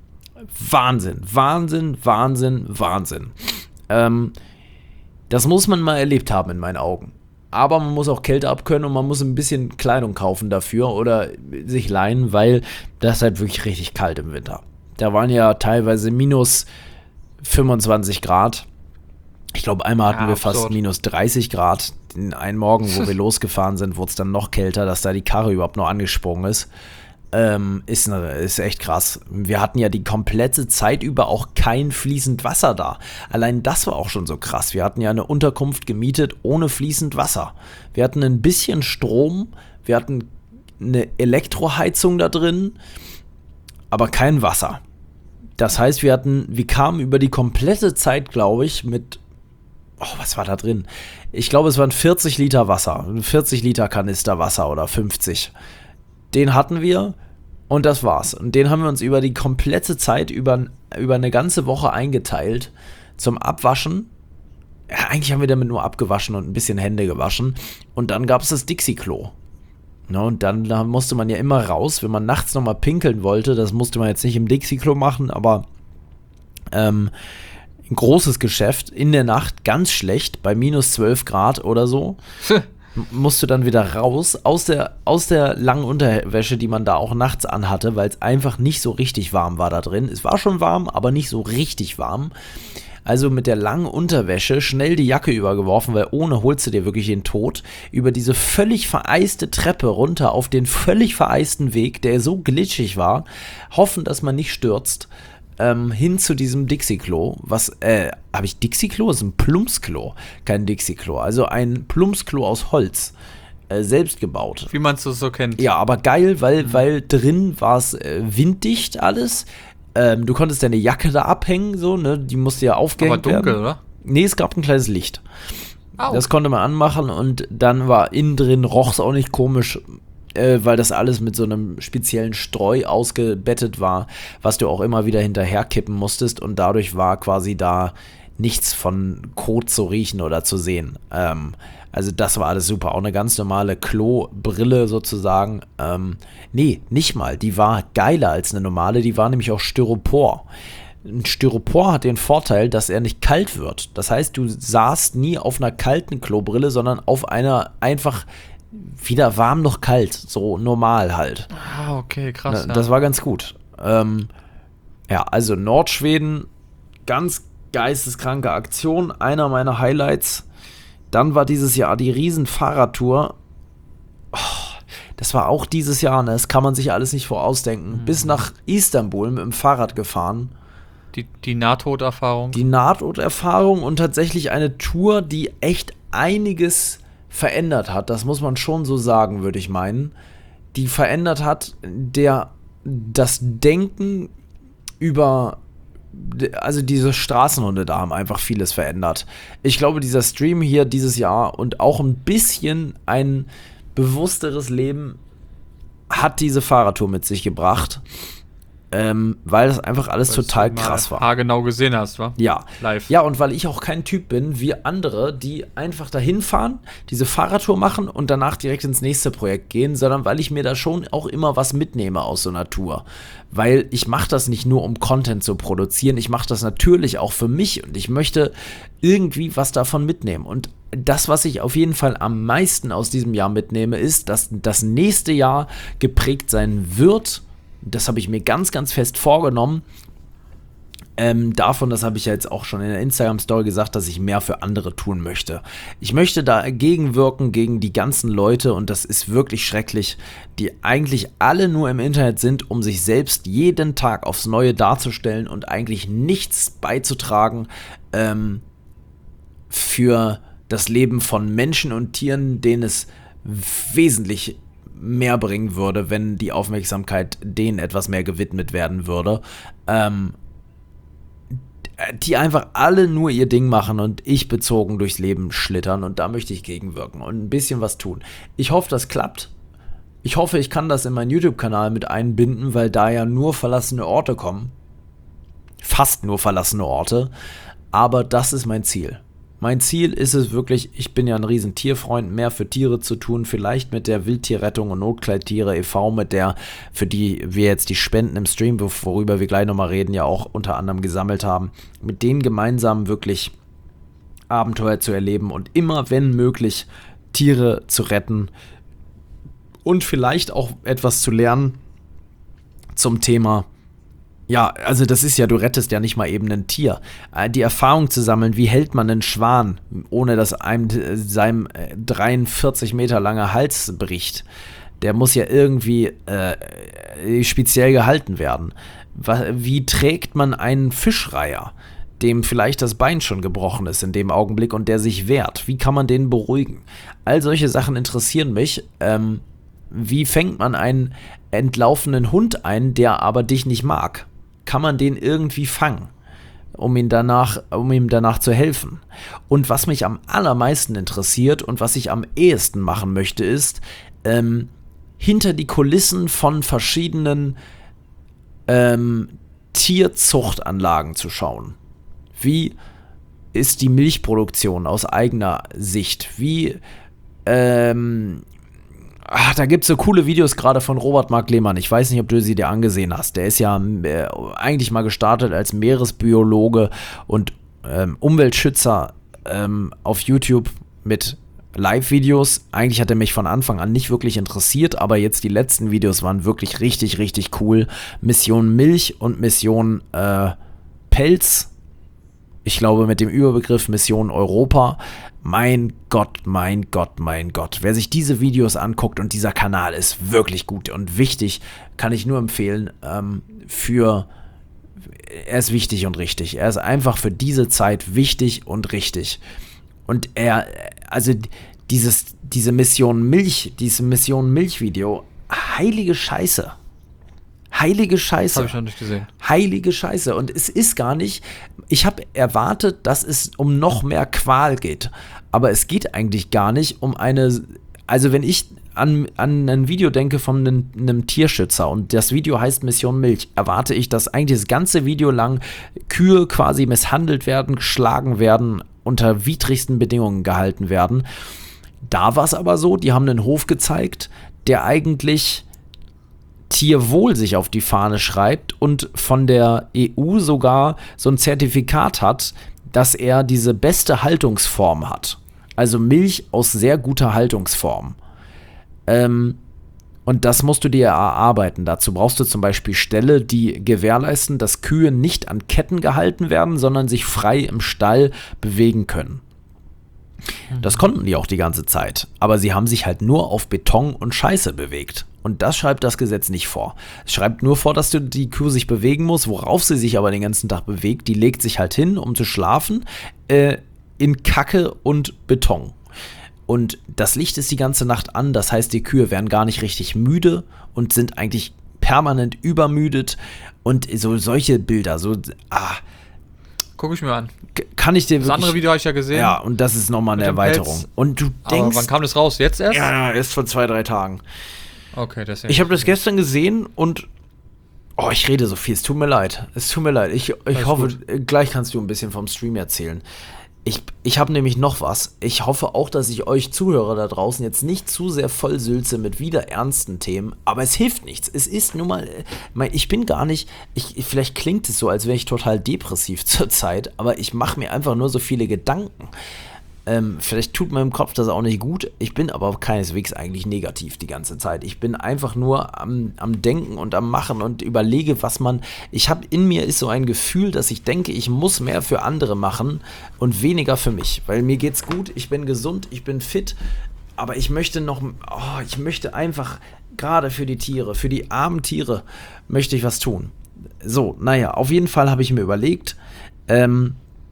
Wahnsinn, Wahnsinn, Wahnsinn, Wahnsinn. Ähm, das muss man mal erlebt haben in meinen Augen. Aber man muss auch Kälte abkönnen und man muss ein bisschen Kleidung kaufen dafür oder sich leihen, weil das ist halt wirklich richtig kalt im Winter. Da waren ja teilweise minus fünfundzwanzig Grad. Ich glaube, einmal hatten ja, wir absurd. fast minus dreißig Grad. Den einen Morgen, wo wir losgefahren sind, wurde es dann noch kälter, dass da die Karre überhaupt noch angesprungen ist. Ähm, ist, ne, ist echt krass. Wir hatten ja die komplette Zeit über auch kein fließend Wasser da. Allein das war auch schon so krass. Wir hatten ja eine Unterkunft gemietet ohne fließend Wasser. Wir hatten ein bisschen Strom, wir hatten eine Elektroheizung da drin, aber kein Wasser. Das heißt, wir hatten, wir kamen über die komplette Zeit, glaube ich, mit, oh, was war da drin? Ich glaube, es waren vierzig Liter Wasser, vierzig Liter Kanister Wasser oder fünfzig. Den hatten wir und das war's. Und den haben wir uns über die komplette Zeit, über, über eine ganze Woche eingeteilt zum Abwaschen. Ja, eigentlich haben wir damit nur abgewaschen und ein bisschen Hände gewaschen. Und dann gab es das Dixie-Klo. Ja, und dann da musste man ja immer raus, wenn man nachts nochmal pinkeln wollte. Das musste man jetzt nicht im Dixie-Klo machen, aber ähm, ein großes Geschäft in der Nacht, ganz schlecht, bei minus zwölf Grad oder so. Musst du dann wieder raus aus der, aus der langen Unterwäsche, die man da auch nachts anhatte, weil es einfach nicht so richtig warm war da drin. Es war schon warm, aber nicht so richtig warm. Also mit der langen Unterwäsche schnell die Jacke übergeworfen, weil ohne holst du dir wirklich den Tod. Über diese völlig vereiste Treppe runter auf den völlig vereisten Weg, der so glitschig war. Hoffen, dass man nicht stürzt. Ähm, hin zu diesem Dixie-Klo, was, äh, habe ich Dixie-Klo? Das ist ein Plumpsklo, kein Dixie-Klo, also ein Plumpsklo aus Holz, äh, selbst gebaut. Wie man es so kennt. Ja, aber geil, weil, mhm. weil drin war es äh, winddicht alles, ähm, du konntest deine Jacke da abhängen, so, ne, die musste ja aufgehängt werden. Aber dunkel, werden. Oder? Nee, es gab ein kleines Licht. Au. Das konnte man anmachen und dann war innen drin, roch es auch nicht komisch, weil das alles mit so einem speziellen Streu ausgebettet war, was du auch immer wieder hinterher kippen musstest und dadurch war quasi da nichts von Kot zu riechen oder zu sehen. Ähm, also das war alles super. Auch eine ganz normale Klobrille sozusagen. Ähm, nee, nicht mal. Die war geiler als eine normale. Die war nämlich auch Styropor. Ein Styropor hat den Vorteil, dass er nicht kalt wird. Das heißt, du saßt nie auf einer kalten Klobrille, sondern auf einer einfach wieder warm noch kalt, so normal halt. Ah, okay, krass. Na, das ja. war ganz gut. Ähm, ja, also Nordschweden, ganz geisteskranke Aktion, einer meiner Highlights. Dann war dieses Jahr die Riesen-Fahrradtour. Oh, das war auch dieses Jahr, ne? Das kann man sich alles nicht vorausdenken. Mhm. Bis nach Istanbul mit dem Fahrrad gefahren. Die, die Nahtoderfahrung. Die Nahtoderfahrung und tatsächlich eine Tour, die echt einiges verändert hat, das muss man schon so sagen, würde ich meinen, die verändert hat, der das Denken über, also diese Straßenhunde da haben einfach vieles verändert. Ich glaube, dieser Stream hier dieses Jahr und auch ein bisschen ein bewussteres Leben hat diese Fahrradtour mit sich gebracht. Ähm, weil das einfach alles Weil total du mal krass war. haargenau gesehen hast, wa? Ja. Live. Ja, und weil ich auch kein Typ bin wie andere, die einfach dahin fahren, diese Fahrradtour machen und danach direkt ins nächste Projekt gehen, sondern weil ich mir da schon auch immer was mitnehme aus so einer Tour. Weil ich mache das nicht nur, um Content zu produzieren, ich mache das natürlich auch für mich und ich möchte irgendwie was davon mitnehmen. Und das, was ich auf jeden Fall am meisten aus diesem Jahr mitnehme, ist, dass das nächste Jahr geprägt sein wird. Das habe ich mir ganz, ganz fest vorgenommen. Ähm, davon, das habe ich ja jetzt auch schon in der Instagram-Story gesagt, dass ich mehr für andere tun möchte. Ich möchte dagegen wirken, gegen die ganzen Leute, und das ist wirklich schrecklich, die eigentlich alle nur im Internet sind, um sich selbst jeden Tag aufs Neue darzustellen und eigentlich nichts beizutragen ähm, für das Leben von Menschen und Tieren, denen es wesentlich mehr bringen würde, wenn die Aufmerksamkeit denen etwas mehr gewidmet werden würde. Ähm, die einfach alle nur ihr Ding machen und ich bezogen durchs Leben schlittern, und da möchte ich gegenwirken und ein bisschen was tun. Ich hoffe, das klappt. Ich hoffe, ich kann das in meinen YouTube-Kanal mit einbinden, weil da ja nur verlassene Orte kommen. Fast nur verlassene Orte. Aber das ist mein Ziel. Mein Ziel ist es wirklich, ich bin ja ein riesen Tierfreund, mehr für Tiere zu tun, vielleicht mit der Wildtierrettung und Notkleidtiere e V, mit der, für die wir jetzt die Spenden im Stream, worüber wir gleich nochmal reden, ja auch unter anderem gesammelt haben, mit denen gemeinsam wirklich Abenteuer zu erleben und immer, wenn möglich, Tiere zu retten und vielleicht auch etwas zu lernen zum Thema. Ja, also das ist ja, du rettest ja nicht mal eben ein Tier. Die Erfahrung zu sammeln, wie hält man einen Schwan, ohne dass einem seinem dreiundvierzig Meter langer Hals bricht. Der muss ja irgendwie äh, speziell gehalten werden. Wie trägt man einen Fischreiher, dem vielleicht das Bein schon gebrochen ist in dem Augenblick und der sich wehrt? Wie kann man den beruhigen? All solche Sachen interessieren mich. Ähm, wie fängt man einen entlaufenen Hund ein, der aber dich nicht mag? Kann man den irgendwie fangen, um ihn danach, um ihm danach zu helfen? Und was mich am allermeisten interessiert und was ich am ehesten machen möchte, ist, ähm, hinter die Kulissen von verschiedenen ähm, Tierzuchtanlagen zu schauen. Wie ist die Milchproduktion aus eigener Sicht? Wie, ähm, Ach, da gibt es so coole Videos gerade von Robert Mark Lehmann. Ich weiß nicht, ob du sie dir angesehen hast. Der ist ja äh, eigentlich mal gestartet als Meeresbiologe und ähm, Umweltschützer ähm, auf YouTube mit Live-Videos. Eigentlich hat er mich von Anfang an nicht wirklich interessiert, aber jetzt die letzten Videos waren wirklich richtig, richtig cool. Mission Milch und Mission äh, Pelz. Ich glaube mit dem Überbegriff Mission Europa. Mein Gott, mein Gott, mein Gott. Wer sich diese Videos anguckt, und dieser Kanal ist wirklich gut und wichtig, kann ich nur empfehlen, ähm, für, er ist wichtig und richtig. Er ist einfach für diese Zeit wichtig und richtig. Und er, also dieses, diese Mission Milch, diese Mission Milch-Video, heilige Scheiße. Heilige Scheiße. Habe ich noch nicht gesehen. Heilige Scheiße. Und es ist gar nicht, ich habe erwartet, dass es um noch mehr Qual geht. Aber es geht eigentlich gar nicht um eine, also wenn ich an, an ein Video denke von einem, einem Tierschützer und das Video heißt Mission Milch, erwarte ich, dass eigentlich das ganze Video lang Kühe quasi misshandelt werden, geschlagen werden, unter widrigsten Bedingungen gehalten werden. Da war es aber so, die haben einen Hof gezeigt, der eigentlich Tierwohl sich auf die Fahne schreibt und von der E U sogar so ein Zertifikat hat, dass er diese beste Haltungsform hat. Also Milch aus sehr guter Haltungsform. Ähm, und das musst du dir erarbeiten. Dazu brauchst du zum Beispiel Ställe, die gewährleisten, dass Kühe nicht an Ketten gehalten werden, sondern sich frei im Stall bewegen können. Das konnten die auch die ganze Zeit. Aber sie haben sich halt nur auf Beton und Scheiße bewegt. Und das schreibt das Gesetz nicht vor. Es schreibt nur vor, dass die Kuh sich bewegen muss, worauf sie sich aber den ganzen Tag bewegt. Die legt sich halt hin, um zu schlafen, äh, in Kacke und Beton. Und das Licht ist die ganze Nacht an, das heißt, die Kühe werden gar nicht richtig müde und sind eigentlich permanent übermüdet. Und so solche Bilder, so, ah, guck ich mir an. Kann ich dir das wirklich, andere Video habe ich ja gesehen. Ja, und das ist nochmal eine Erweiterung. Pelz. Und du denkst... Aber wann kam das raus? Jetzt erst? Ja, erst vor zwei, drei Tagen. Okay, deswegen. Ich habe das gestern gesehen und Oh, ich rede so viel, es tut mir leid. Es tut mir leid. Ich, ich Alles hoffe, gut. gleich kannst du ein bisschen vom Stream erzählen. Ich, ich habe nämlich noch was. Ich hoffe auch, dass ich euch Zuhörer da draußen jetzt nicht zu sehr vollsülze mit wieder ernsten Themen, aber es hilft nichts. Es ist nun mal, mein, ich bin gar nicht, ich, vielleicht klingt es so, als wäre ich total depressiv zurzeit, aber ich mache mir einfach nur so viele Gedanken. Ähm, vielleicht tut meinem Kopf das auch nicht gut. Ich bin aber keineswegs eigentlich negativ die ganze Zeit. Ich bin einfach nur am, am Denken und am Machen und überlege, was man. Ich habe in mir ist so ein Gefühl, dass ich denke, ich muss mehr für andere machen und weniger für mich. Weil mir geht's gut, ich bin gesund, ich bin fit, aber ich möchte noch. Oh, ich möchte einfach gerade für die Tiere, für die armen Tiere, möchte ich was tun. So, naja, auf jeden Fall habe ich mir überlegt, ähm,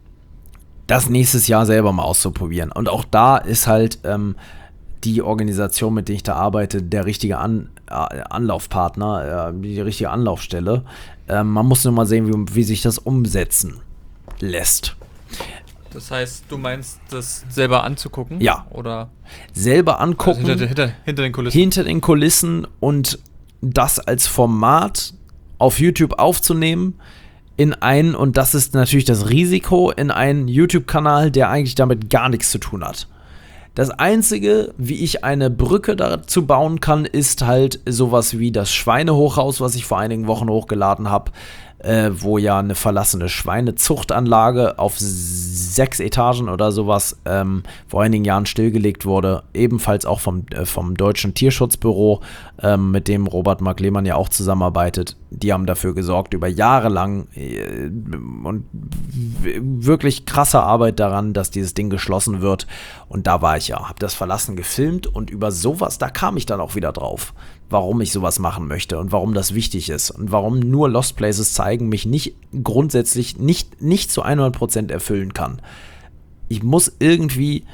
das nächstes Jahr selber mal auszuprobieren. Und auch da ist halt ähm, die Organisation, mit der ich da arbeite, der richtige An äh, Anlaufpartner, äh, die richtige Anlaufstelle. Ähm, man muss nur mal sehen, wie, wie sich das umsetzen lässt. Das heißt, du meinst, das selber anzugucken? Ja. Oder Selber angucken. also hinter, hinter, hinter den Kulissen. Hinter den Kulissen und das als Format auf YouTube aufzunehmen, in einen, und das ist natürlich das Risiko, in einen YouTube-Kanal, der eigentlich damit gar nichts zu tun hat. Das Einzige, wie ich eine Brücke dazu bauen kann, ist halt sowas wie das Schweinehochhaus, was ich vor einigen Wochen hochgeladen habe, äh, wo ja eine verlassene Schweinezuchtanlage auf sechs Etagen oder sowas ähm, vor einigen Jahren stillgelegt wurde, ebenfalls auch vom, äh, vom Deutschen Tierschutzbüro, ähm, mit dem Robert Mark Lehmann ja auch zusammenarbeitet. Die haben dafür gesorgt, über Jahre lang äh, und w- wirklich krasse Arbeit daran, dass dieses Ding geschlossen wird. Und da war ich ja, habe das verlassen gefilmt und über sowas, da kam ich dann auch wieder drauf, warum ich sowas machen möchte und warum das wichtig ist und warum nur Lost Places zeigen mich nicht grundsätzlich nicht, nicht zu hundert Prozent erfüllen kann. Ich muss irgendwie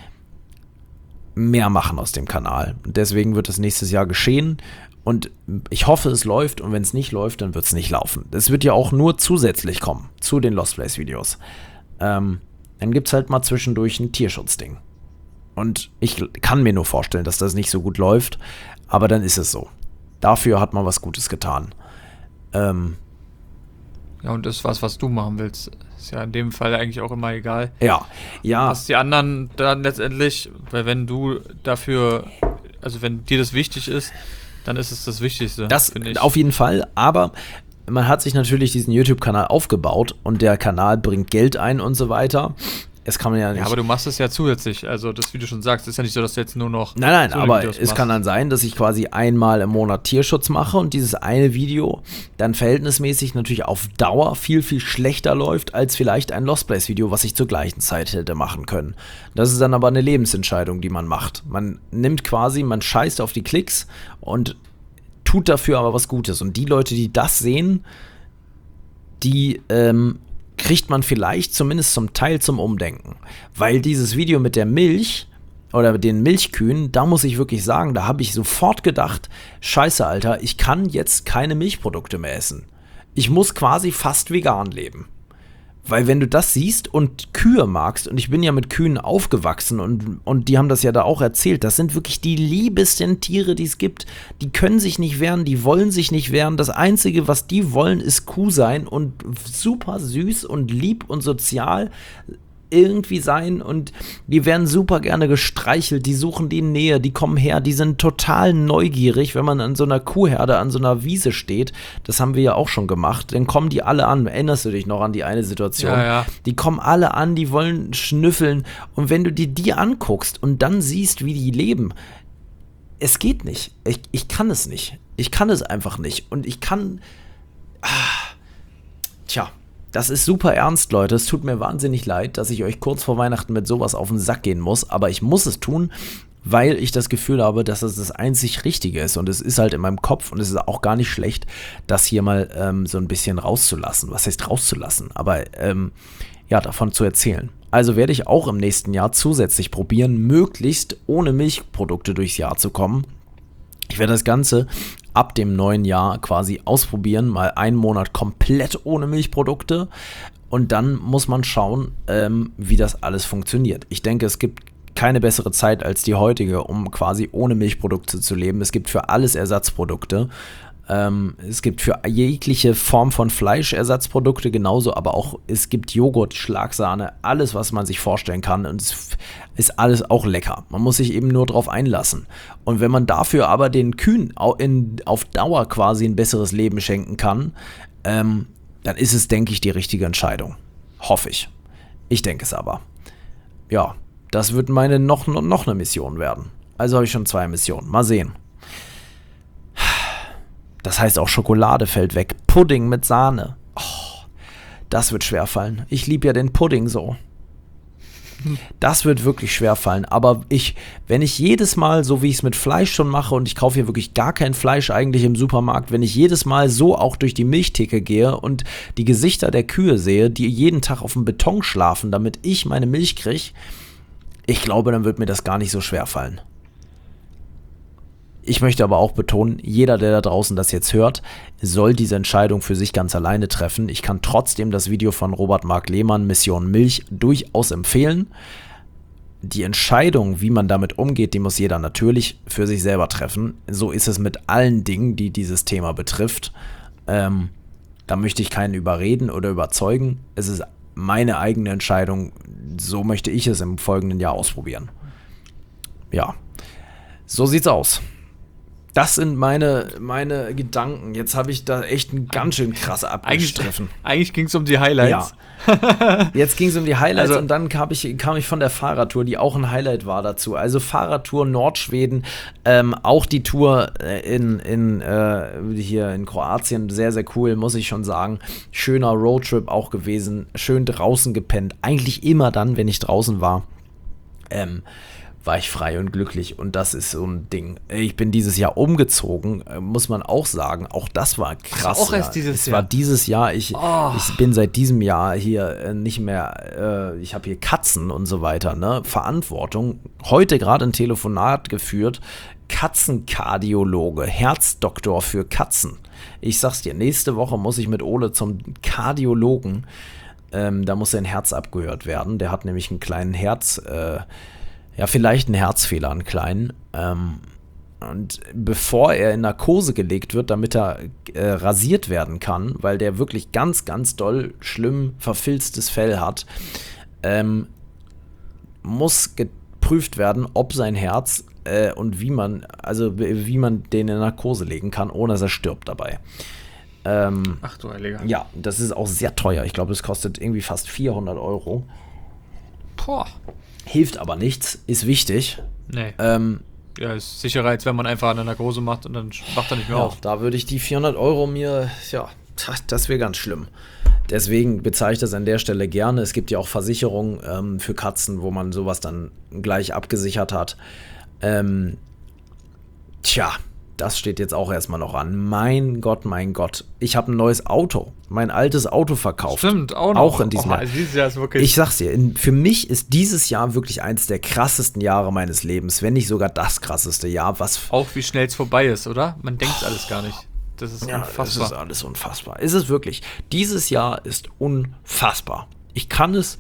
mehr machen aus dem Kanal. Und deswegen wird das nächstes Jahr geschehen. Und ich hoffe, es läuft. Und wenn es nicht läuft, dann wird es nicht laufen. Es wird ja auch nur zusätzlich kommen zu den Lost Place Videos. Ähm, dann gibt es halt mal zwischendurch ein Tierschutzding. Und ich kann mir nur vorstellen, dass das nicht so gut läuft. Aber dann ist es so. Dafür hat man was Gutes getan. Ähm, Ja, und das ist was, was du machen willst. Ist ja in dem Fall eigentlich auch immer egal. ja, ja. Was die anderen dann letztendlich, weil wenn du dafür, also wenn dir das wichtig ist, dann ist es das Wichtigste. Das finde ich. auf jeden Fall, aber man hat sich natürlich diesen YouTube-Kanal aufgebaut und der Kanal bringt Geld ein und so weiter. Es kann man ja nicht. Ja, aber du machst es ja zusätzlich. Also das, wie du schon sagst, ist ja nicht so, dass du jetzt nur noch. Nein, nein, so aber Videos es machst. kann dann sein, dass ich quasi einmal im Monat Tierschutz mache und dieses eine Video dann verhältnismäßig natürlich auf Dauer viel, viel schlechter läuft als vielleicht ein Lost Place Video, was ich zur gleichen Zeit hätte machen können. Das ist dann aber eine Lebensentscheidung, die man macht. Man nimmt quasi, man scheißt auf die Klicks und tut dafür aber was Gutes. Und die Leute, die das sehen, die ähm, kriegt man vielleicht zumindest zum Teil zum Umdenken. Weil dieses Video mit der Milch oder mit den Milchkühen, da muss ich wirklich sagen, da habe ich sofort gedacht, scheiße, Alter, ich kann jetzt keine Milchprodukte mehr essen. Ich muss quasi fast vegan leben. Weil wenn du das siehst und Kühe magst, und ich bin ja mit Kühen aufgewachsen und, und die haben das ja da auch erzählt, das sind wirklich die liebesten Tiere, die es gibt. Die können sich nicht wehren, die wollen sich nicht wehren. Das Einzige, was die wollen, ist Kuh sein und super süß und lieb und sozial irgendwie sein, und die werden super gerne gestreichelt, die suchen die Nähe, die kommen her, die sind total neugierig, wenn man an so einer Kuhherde, an so einer Wiese steht, das haben wir ja auch schon gemacht, dann kommen die alle an, erinnerst du dich noch an die eine Situation? Ja, ja. Die kommen alle an, die wollen schnüffeln, und wenn du dir die anguckst und dann siehst, wie die leben, es geht nicht, ich, ich kann es nicht, ich kann es einfach nicht, und ich kann, ah, tja, das ist super ernst, Leute. Es tut mir wahnsinnig leid, dass ich euch kurz vor Weihnachten mit sowas auf den Sack gehen muss. Aber ich muss es tun, weil ich das Gefühl habe, dass es das einzig Richtige ist. Und es ist halt in meinem Kopf, und es ist auch gar nicht schlecht, das hier mal ähm, so ein bisschen rauszulassen. Was heißt rauszulassen? Aber ähm, ja, davon zu erzählen. Also werde ich auch im nächsten Jahr zusätzlich probieren, möglichst ohne Milchprodukte durchs Jahr zu kommen. Ich werde das Ganze ab dem neuen Jahr quasi ausprobieren, mal einen Monat komplett ohne Milchprodukte, und dann muss man schauen, ähm, wie das alles funktioniert. Ich denke, es gibt keine bessere Zeit als die heutige, um quasi ohne Milchprodukte zu leben. Es gibt für alles Ersatzprodukte. Ähm, es gibt für jegliche Form von Fleischersatzprodukte genauso, aber auch es gibt Joghurt, Schlagsahne, alles, was man sich vorstellen kann. Und es ist alles auch lecker. Man muss sich eben nur drauf einlassen. Und wenn man dafür aber den Kühen in, auf Dauer quasi ein besseres Leben schenken kann, ähm, dann ist es, denke ich, die richtige Entscheidung. Hoffe ich. Ich denke es aber. Ja, das wird meine noch, noch, noch eine Mission werden. Also habe ich schon zwei Missionen. Mal sehen. Das heißt auch Schokolade fällt weg. Pudding mit Sahne. Oh, das wird schwerfallen. Ich liebe ja den Pudding so. Das wird wirklich schwerfallen. Aber ich, wenn ich jedes Mal, so wie ich es mit Fleisch schon mache, und ich kaufe hier wirklich gar kein Fleisch eigentlich im Supermarkt, wenn ich jedes Mal so auch durch die Milchtheke gehe und die Gesichter der Kühe sehe, die jeden Tag auf dem Beton schlafen, damit ich meine Milch kriege, ich glaube, dann wird mir das gar nicht so schwerfallen. Ich möchte aber auch betonen, jeder, der da draußen das jetzt hört, soll diese Entscheidung für sich ganz alleine treffen. Ich kann trotzdem das Video von Robert Mark Lehmann, Mission Milch, durchaus empfehlen. Die Entscheidung, wie man damit umgeht, die muss jeder natürlich für sich selber treffen. So ist es mit allen Dingen, die dieses Thema betrifft. Ähm, da möchte ich keinen überreden oder überzeugen. Es ist meine eigene Entscheidung. So möchte ich es im folgenden Jahr ausprobieren. Ja, so sieht's aus. Das sind meine, meine Gedanken. Jetzt habe ich da echt ein ganz schön krass abgestriffen. Eigentlich, eigentlich ging es um die Highlights. Ja. Jetzt ging es um die Highlights also, und dann kam ich, kam ich von der Fahrradtour, die auch ein Highlight war dazu. Also Fahrradtour Nordschweden, ähm, auch die Tour in, in, äh, hier in Kroatien, sehr, sehr cool, muss ich schon sagen. Schöner Roadtrip auch gewesen, schön draußen gepennt. Eigentlich immer dann, wenn ich draußen war. Ähm, war ich frei und glücklich und das ist so ein Ding. Ich bin dieses Jahr umgezogen, muss man auch sagen. Auch das war krass. Auch erst ja. dieses es Jahr. war dieses Jahr. Ich, oh. ich bin seit diesem Jahr hier nicht mehr, äh, ich habe hier Katzen und so weiter, ne? Verantwortung. Heute gerade ein Telefonat geführt. Katzenkardiologe, Herzdoktor für Katzen. Ich sag's dir, nächste Woche muss ich mit Ole zum Kardiologen. Ähm, da muss sein Herz abgehört werden. Der hat nämlich einen kleinen Herz, äh, ja, vielleicht einen Herzfehler, einen kleinen. Ähm, und bevor er in Narkose gelegt wird, damit er äh, rasiert werden kann, weil der wirklich ganz, ganz doll, schlimm verfilztes Fell hat, ähm, muss geprüft werden, ob sein Herz äh, und wie man, also wie man den in Narkose legen kann, ohne dass er stirbt dabei. Ähm, Ach du Heiliger. Ja, das ist auch sehr teuer. Ich glaube, es kostet irgendwie fast vierhundert Euro. Boah. Hilft aber nichts, ist wichtig. Nee. Ähm, ja, ist sicherer, als wenn man einfach eine Narkose macht und dann wacht er nicht mehr ja, auf. da würde ich die vierhundert Euro mir, ja, das wäre ganz schlimm. Deswegen bezeichne ich das an der Stelle gerne. Es gibt ja auch Versicherungen ähm, für Katzen, wo man sowas dann gleich abgesichert hat. Ähm, tja, das steht jetzt auch erstmal noch an. Mein Gott, mein Gott. Ich habe ein neues Auto. Mein altes Auto verkauft. Stimmt, auch noch. Auch in diesem oh, Jahr. Also dieses Jahr ist wirklich. Ich sag's dir, in, für mich ist dieses Jahr wirklich eins der krassesten Jahre meines Lebens, wenn nicht sogar das krasseste Jahr, was. Auch wie schnell es vorbei ist, oder? Man denkt oh, alles gar nicht. Das ist ja, unfassbar. Das ist alles unfassbar. Ist es wirklich. Dieses Jahr ist unfassbar. Ich kann es.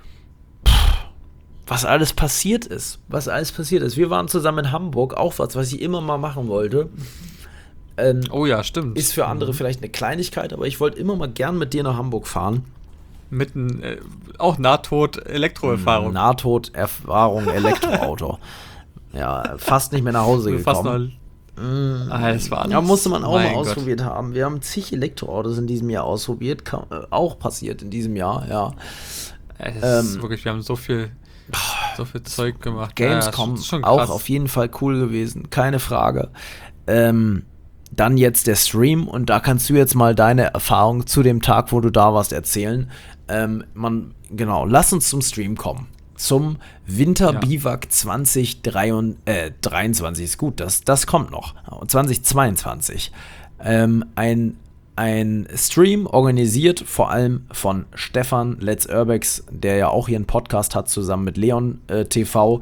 Was alles passiert ist. Was alles passiert ist. Wir waren zusammen in Hamburg, auch was, was ich immer mal machen wollte. Ähm, oh ja, stimmt. Ist für andere mhm. vielleicht eine Kleinigkeit, aber ich wollte immer mal gern mit dir nach Hamburg fahren. Mit einem, äh, auch Nahtod-Elektroerfahrung. Nahtod-Erfahrung, Elektroauto. Ja, fast nicht mehr nach Hause gekommen. Fast noch Mm. Ah, das war alles. Ja, musste man auch mein mal Gott. ausprobiert haben. Wir haben zig Elektroautos in diesem Jahr ausprobiert. Kam, äh, auch passiert in diesem Jahr, ja. Es ist ähm, wirklich, wir haben so viel, so viel Zeug gemacht. Gamescom ja, schon auch auf jeden Fall cool gewesen, keine Frage. Ähm, dann jetzt der Stream und da kannst du jetzt mal deine Erfahrung zu dem Tag, wo du da warst, erzählen. Ähm, man, genau, lass uns zum Stream kommen. Zum Winterbiwak ja. zwanzig dreiundzwanzig, ist gut, das, das kommt noch, zwanzig zweiundzwanzig. Ähm, ein, ein Stream organisiert vor allem von Stefan Let's Urbex, der ja auch hier einen Podcast hat, zusammen mit Leon äh, T V.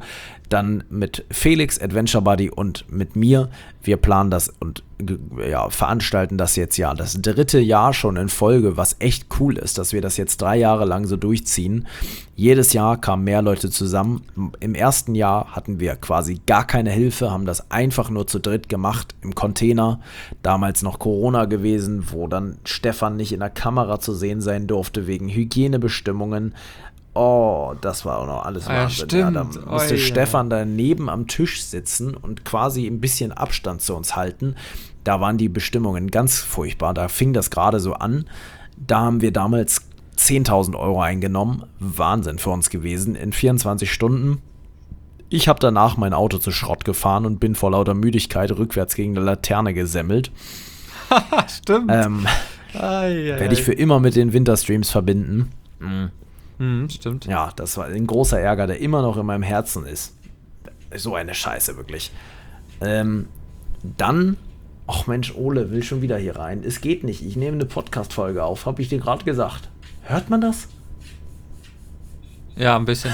dann mit Felix, Adventure Buddy und mit mir. Wir planen das und ja, veranstalten das jetzt ja das dritte Jahr schon in Folge, was echt cool ist, dass wir das jetzt drei Jahre lang so durchziehen. Jedes Jahr kamen mehr Leute zusammen. Im ersten Jahr hatten wir quasi gar keine Hilfe, haben das einfach nur zu dritt gemacht im Container. Damals noch Corona gewesen, wo dann Stefan nicht in der Kamera zu sehen sein durfte wegen Hygienebestimmungen. Oh, das war auch noch alles Ah, ja, Wahnsinn. stimmt. Ja, da musste Oi, Stefan daneben am Tisch sitzen und quasi ein bisschen Abstand zu uns halten. Da waren die Bestimmungen ganz furchtbar. Da fing das gerade so an. Da haben wir damals zehntausend Euro eingenommen. Wahnsinn für uns gewesen. In vierundzwanzig Stunden. Ich habe danach mein Auto zu Schrott gefahren und bin vor lauter Müdigkeit rückwärts gegen eine Laterne gesemmelt. Stimmt. Ähm, werde ich für immer mit den Winterstreams verbinden. Mhm. Mhm, stimmt. Ja, das war ein großer Ärger, der immer noch in meinem Herzen ist. So eine Scheiße, wirklich. Ähm, dann, ach Mensch, Ole will schon wieder hier rein. Es geht nicht, ich nehme eine Podcast-Folge auf, habe ich dir gerade gesagt. Hört man das? Ja, ein bisschen.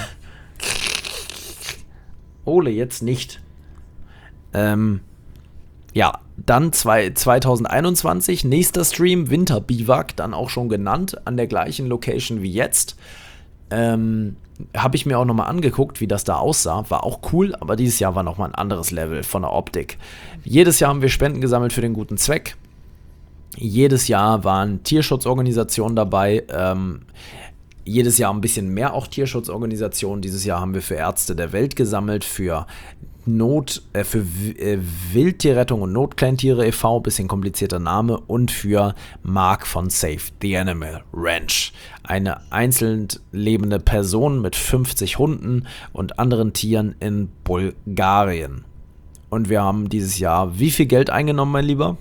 Ole, jetzt nicht. Ähm, ja, dann zwei, zwanzig einundzwanzig, nächster Stream, Winterbiwak, dann auch schon genannt, an der gleichen Location wie jetzt. Ähm, habe ich mir auch nochmal angeguckt, wie das da aussah. War auch cool, aber dieses Jahr war nochmal ein anderes Level von der Optik. Jedes Jahr haben wir Spenden gesammelt für den guten Zweck. Jedes Jahr waren Tierschutzorganisationen dabei. Ähm, jedes Jahr ein bisschen mehr auch Tierschutzorganisationen. Dieses Jahr haben wir für Ärzte der Welt gesammelt, für Not, äh, für äh, Wildtierrettung und Notkleintiere e V, bisschen komplizierter Name, und für Mark von Save the Animal Ranch. Eine einzeln lebende Person mit fünfzig Hunden und anderen Tieren in Bulgarien. Und wir haben dieses Jahr wie viel Geld eingenommen, mein Lieber?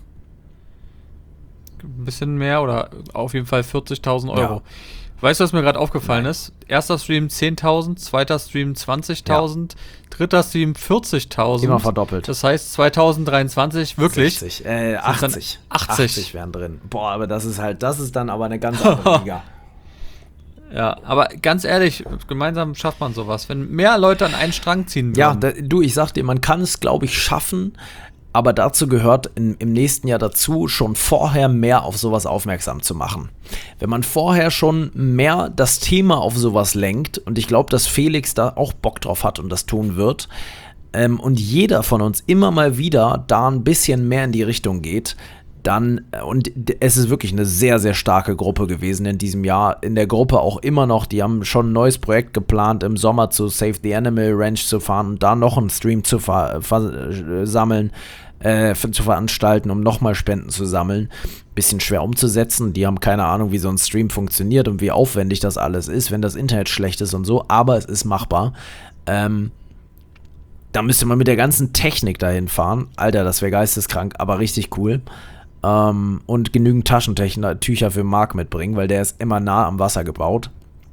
Ein bisschen mehr oder auf jeden Fall vierzigtausend Euro. Ja. Weißt du, was mir gerade aufgefallen Nein. ist? Erster Stream zehntausend, zweiter Stream zwanzigtausend, ja. dritter Stream vierzigtausend. Immer verdoppelt. Das heißt zwanzig dreiundzwanzig wirklich. sechzig, äh, achtzig. achtzig. achtzig wären drin. Boah, aber das ist halt, das ist dann aber eine ganz andere Liga. Ja, aber ganz ehrlich, gemeinsam schafft man sowas. Wenn mehr Leute an einen Strang ziehen würden. Ja, da, du, ich sag dir, man kann es, glaube ich, schaffen, aber dazu gehört in, im nächsten Jahr dazu, schon vorher mehr auf sowas aufmerksam zu machen. Wenn man vorher schon mehr das Thema auf sowas lenkt, und ich glaube, dass Felix da auch Bock drauf hat und das tun wird, ähm, und jeder von uns immer mal wieder da ein bisschen mehr in die Richtung geht, dann, und es ist wirklich eine sehr, sehr starke Gruppe gewesen in diesem Jahr. In der Gruppe auch immer noch, die haben schon ein neues Projekt geplant, im Sommer zu Save the Animal Ranch zu fahren und da noch einen Stream zu ver- ver- sammeln, äh, zu veranstalten, um nochmal Spenden zu sammeln. Bisschen schwer umzusetzen. Die haben keine Ahnung, wie so ein Stream funktioniert und wie aufwendig das alles ist, wenn das Internet schlecht ist und so, aber es ist machbar. Ähm, da müsste man mit der ganzen Technik dahin fahren. Alter, das wäre geisteskrank, aber richtig cool. Um, und genügend Taschentücher für Marc mitbringen, weil der ist immer nah am Wasser gebaut.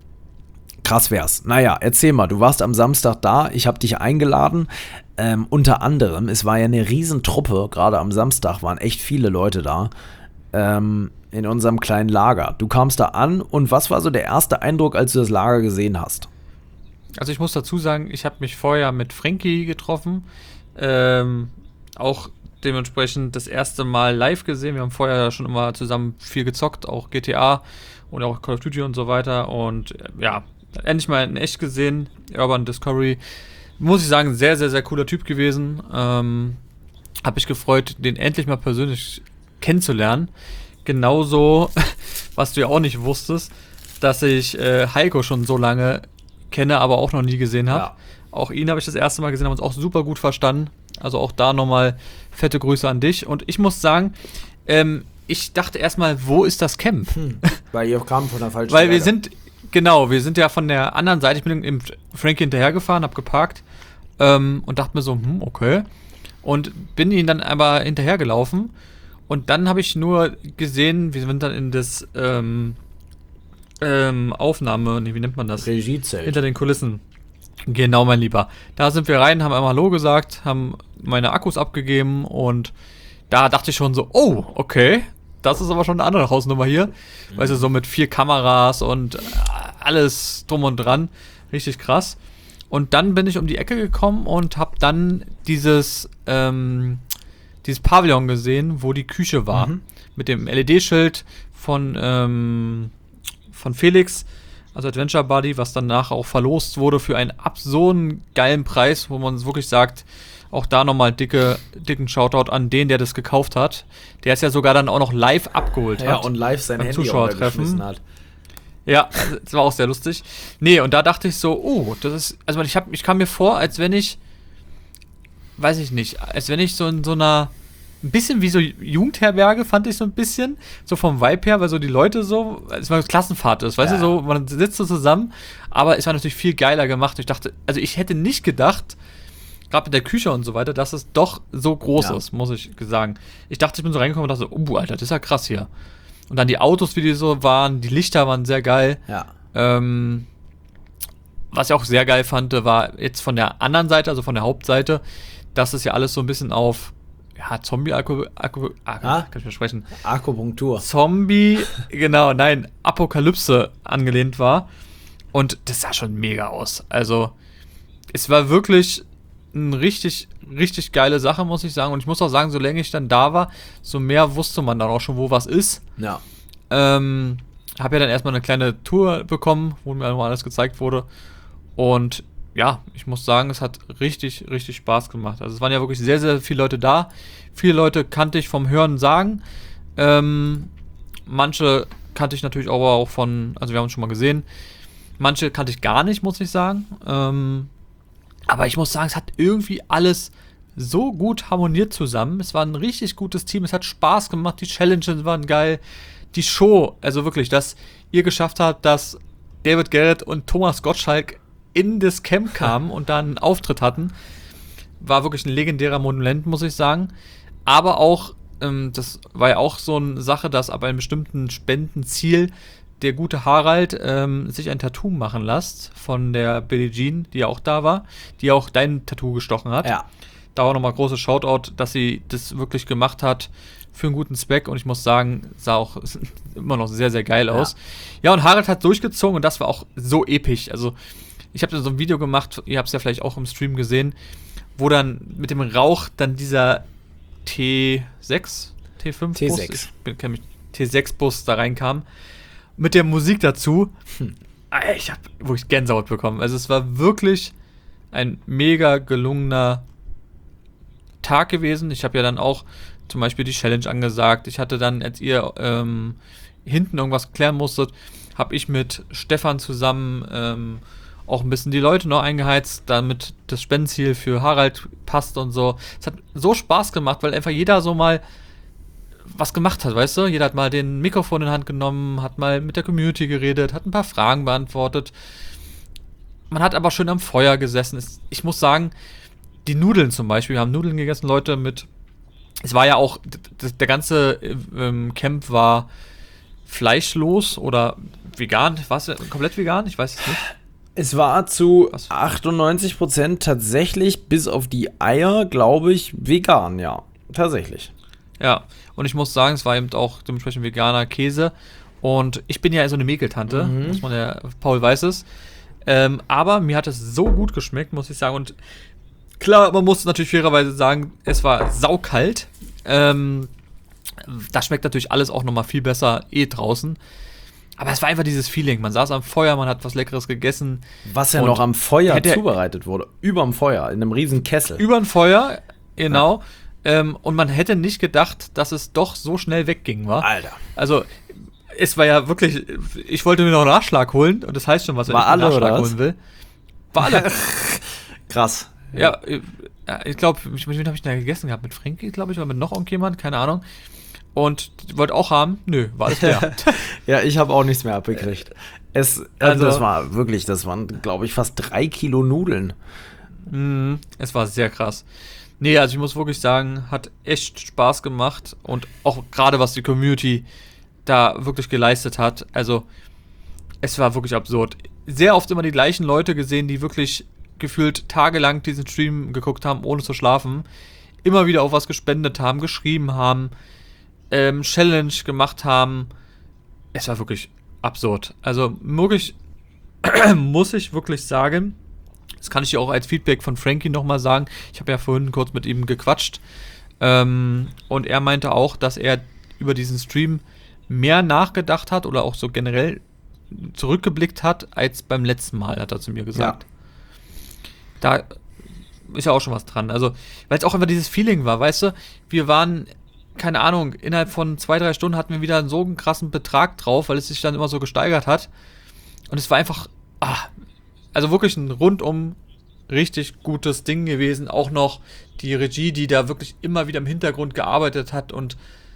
Krass wär's. Naja, erzähl mal, du warst am Samstag da, ich habe dich eingeladen. Ähm, unter anderem, es war ja eine Riesentruppe, gerade am Samstag waren echt viele Leute da, ähm, in unserem kleinen Lager. Du kamst da an und was war so der erste Eindruck, als du das Lager gesehen hast? Also ich muss dazu sagen, ich habe mich vorher mit Frankie getroffen, ähm, auch dementsprechend das erste Mal live gesehen. Wir haben vorher schon immer zusammen viel gezockt, auch G T A und auch Call of Duty und so weiter. Und ja, endlich mal in echt gesehen. Urban Discovery, muss ich sagen, sehr, sehr, sehr cooler Typ gewesen. Ähm, hab mich gefreut, den endlich mal persönlich kennenzulernen. Genauso, was du ja auch nicht wusstest, dass ich äh, Heiko schon so lange kenne, aber auch noch nie gesehen habe. Ja. Auch ihn habe ich das erste Mal gesehen, haben uns auch super gut verstanden. Also auch da nochmal fette Grüße an dich. Und ich muss sagen, ähm, ich dachte erstmal, wo ist das Camp? Hm. Weil ihr kamt von der falschen Weil wir Seite. sind, genau, wir sind ja von der anderen Seite, ich bin im Frankie hinterhergefahren, hab geparkt ähm, und dachte mir so, hm, okay. Und bin ihn dann aber hinterhergelaufen. Und dann habe ich nur gesehen, wir sind dann in das ähm, ähm, Aufnahme, nee, wie nennt man das? Regiezelt. Hinter den Kulissen. Genau, mein Lieber. Da sind wir rein, haben einmal Hallo gesagt, haben meine Akkus abgegeben und da dachte ich schon so, oh, okay, das ist aber schon eine andere Hausnummer hier. Mhm. Weißt du, so mit vier Kameras und alles drum und dran. Richtig krass. Und dann bin ich um die Ecke gekommen und habe dann dieses, ähm, dieses Pavillon gesehen, wo die Küche war. Mhm. Mit dem L E D-Schild von, ähm, von Felix, also Adventure Buddy, was danach auch verlost wurde für einen absurden geilen Preis, wo man wirklich sagt, auch da nochmal dicke, dicken Shoutout an den, der das gekauft hat. Der es ja sogar dann auch noch live abgeholt ja, hat. Ja, und live sein Handy Zuschauertreffen hat. Ja, also, das war auch sehr lustig. Nee, und da dachte ich so, oh, das ist, also ich, hab, ich kam mir vor, als wenn ich, weiß ich nicht, als wenn ich so in so einer, ein bisschen wie so Jugendherberge, fand ich so ein bisschen, so vom Vibe her, weil so die Leute so, es war Klassenfahrt ist, weißt ja. du, so, man sitzt so zusammen, aber es war natürlich viel geiler gemacht. Ich dachte, also ich hätte nicht gedacht, gerade mit der Küche und so weiter, dass es doch so groß ja. ist, muss ich sagen. Ich dachte, ich bin so reingekommen und dachte so, oh, Alter, das ist ja krass hier. Und dann die Autos, wie die so waren, die Lichter waren sehr geil. Ja. Ähm, was ich auch sehr geil fand, war jetzt von der anderen Seite, also von der Hauptseite, dass es ja alles so ein bisschen auf ja, Zombie-Akku... Akku, Akku, ah? Kann ich mir sprechen? Akupunktur. Zombie, genau, nein, Apokalypse angelehnt war. Und das sah schon mega aus. Also, es war wirklich eine richtig, richtig geile Sache, muss ich sagen. Und ich muss auch sagen, so länger ich dann da war, so mehr wusste man dann auch schon, wo was ist. Ja. Ähm, habe ja dann erstmal eine kleine Tour bekommen, wo mir mal alles gezeigt wurde. Und ja, ich muss sagen, es hat richtig, richtig Spaß gemacht. Also es waren ja wirklich sehr, sehr viele Leute da. Viele Leute kannte ich vom Hören sagen. Ähm, manche kannte ich natürlich aber auch von, also wir haben uns schon mal gesehen. Manche kannte ich gar nicht, muss ich sagen. Ähm, aber ich muss sagen, es hat irgendwie alles so gut harmoniert zusammen. Es war ein richtig gutes Team. Es hat Spaß gemacht. Die Challenges waren geil. Die Show, also wirklich, dass ihr geschafft habt, dass David Garrett und Thomas Gottschalk in das Camp kamen und da einen Auftritt hatten, war wirklich ein legendärer Moment, muss ich sagen. Aber auch, ähm, das war ja auch so eine Sache, dass ab einem bestimmten Spendenziel der gute Harald ähm, sich ein Tattoo machen lässt von der Billie Jean, die ja auch da war, die auch dein Tattoo gestochen hat. Ja. Da auch nochmal großes Shoutout, dass sie das wirklich gemacht hat für einen guten Zweck. Und ich muss sagen, sah auch immer noch sehr, sehr geil aus. Ja, ja, und Harald hat durchgezogen und das war auch so episch. Also ich habe da so ein Video gemacht, ihr habt es ja vielleicht auch im Stream gesehen, wo dann mit dem Rauch dann dieser T sechs, T fünf T Bus, sechs. ich kenn mich, T sechs Bus da reinkam, mit der Musik dazu. Hm. Ich habe wirklich Gänsehaut bekommen. Also es war wirklich ein mega gelungener Tag gewesen. Ich habe ja dann auch zum Beispiel die Challenge angesagt. Ich hatte dann, als ihr ähm, hinten irgendwas klären musstet, habe ich mit Stefan zusammen ähm, auch ein bisschen die Leute noch eingeheizt, damit das Spendenziel für Harald passt und so. Es hat so Spaß gemacht, weil einfach jeder so mal was gemacht hat, weißt du? Jeder hat mal den Mikrofon in die Hand genommen, hat mal mit der Community geredet, hat ein paar Fragen beantwortet. Man hat aber schön am Feuer gesessen. Ich muss sagen, die Nudeln zum Beispiel, wir haben Nudeln gegessen, Leute, mit, es war ja auch, der ganze ähm, Camp war fleischlos oder vegan, war es komplett vegan? Ich weiß es nicht. Es war zu Was? achtundneunzig Prozent tatsächlich, bis auf die Eier, glaube ich, vegan, ja. Tatsächlich. Ja, und ich muss sagen, es war eben auch dementsprechend veganer Käse. Und ich bin ja so eine Mäkeltante, mhm. muss man ja, Paul weiß es. Ähm, aber mir hat es so gut geschmeckt, muss ich sagen. Und klar, man muss natürlich fairerweise sagen, es war saukalt. Ähm, das schmeckt natürlich alles auch nochmal viel besser eh draußen. Aber es war einfach dieses Feeling. Man saß am Feuer, man hat was Leckeres gegessen. Was ja noch am Feuer zubereitet wurde. Überm Feuer, in einem riesen Kessel. Überm Feuer, genau. Ja. Ähm, und man hätte nicht gedacht, dass es doch so schnell wegging, wa? Alter. Also, es war ja wirklich, ich wollte mir noch einen Nachschlag holen. Und das heißt schon was, wenn war ich einen alle, Nachschlag holen will. War alle. Krass. Ja, ich glaube, mit wem habe ich denn da gegessen gehabt? Mit Frankie, glaube ich, oder mit noch irgendjemand? Keine Ahnung. Und wollte auch haben? Nö, war alles leer. Ja, ich habe auch nichts mehr abgekriegt. Es, also, also das war wirklich, das waren, glaube ich, fast drei Kilo Nudeln. Mm, es war sehr krass. Nee, also ich muss wirklich sagen, hat echt Spaß gemacht. Und auch gerade, was die Community da wirklich geleistet hat. Also, es war wirklich absurd. Sehr oft immer die gleichen Leute gesehen, die wirklich gefühlt tagelang diesen Stream geguckt haben, ohne zu schlafen. Immer wieder auch was gespendet haben, geschrieben haben. Ähm, Challenge gemacht haben. Es war wirklich absurd. Also wirklich, muss ich wirklich sagen, Das kann ich dir auch als Feedback von Frankie nochmal sagen. Ich habe ja vorhin kurz mit ihm gequatscht. Ähm, und er meinte auch, dass er über diesen Stream mehr nachgedacht hat oder auch so generell zurückgeblickt hat, als beim letzten Mal, hat er zu mir gesagt. Ja. Da ist ja auch schon was dran. Also, weil es auch einfach dieses Feeling war, weißt du? Wir waren, keine Ahnung, innerhalb von zwei, drei Stunden hatten wir wieder so einen krassen Betrag drauf, weil es sich dann immer so gesteigert hat. Und es war einfach, ah, also wirklich ein rundum richtig gutes Ding gewesen. Auch noch die Regie, die da wirklich immer wieder im Hintergrund gearbeitet hat. Und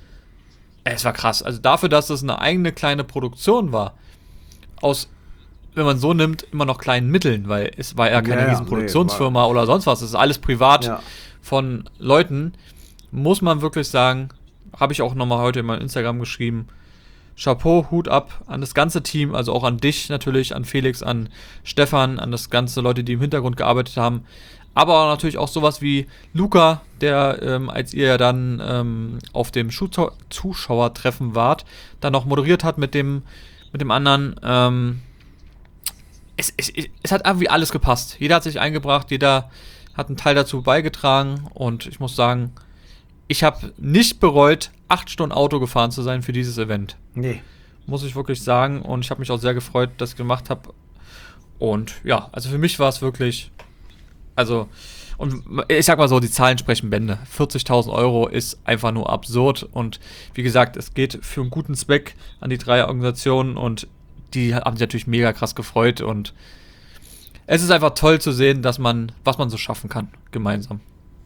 äh, es war krass. Also dafür, dass es eine eigene kleine Produktion war, aus, wenn man so nimmt, immer noch kleinen Mitteln, weil es war ja keine Ja, ja, riesen Produktionsfirma nee, oder sonst was. Es ist alles privat Ja. von Leuten. Muss man wirklich sagen, habe ich auch nochmal heute in meinem Instagram geschrieben, Chapeau, Hut ab an das ganze Team, also auch an dich natürlich, an Felix, an Stefan, an das ganze Leute, die im Hintergrund gearbeitet haben. Aber natürlich auch sowas wie Luca, der, ähm, als ihr ja dann ähm, auf dem Schu- Zuschauertreffen wart, dann noch moderiert hat mit dem, mit dem anderen. Ähm, es, es, es hat irgendwie alles gepasst. Jeder hat sich eingebracht, jeder hat einen Teil dazu beigetragen. Und ich muss sagen, ich habe nicht bereut, acht Stunden Auto gefahren zu sein für dieses Event. Nee. Muss ich wirklich sagen. Und ich habe mich auch sehr gefreut, dass ich gemacht habe. Und ja, also für mich war es wirklich, also, und ich sag mal so, die Zahlen sprechen Bände. vierzigtausend Euro ist einfach nur absurd. Und wie gesagt, es geht für einen guten Zweck an die drei Organisationen. Und die haben sich natürlich mega krass gefreut. Und es ist einfach toll zu sehen, dass man, was man so schaffen kann, gemeinsam.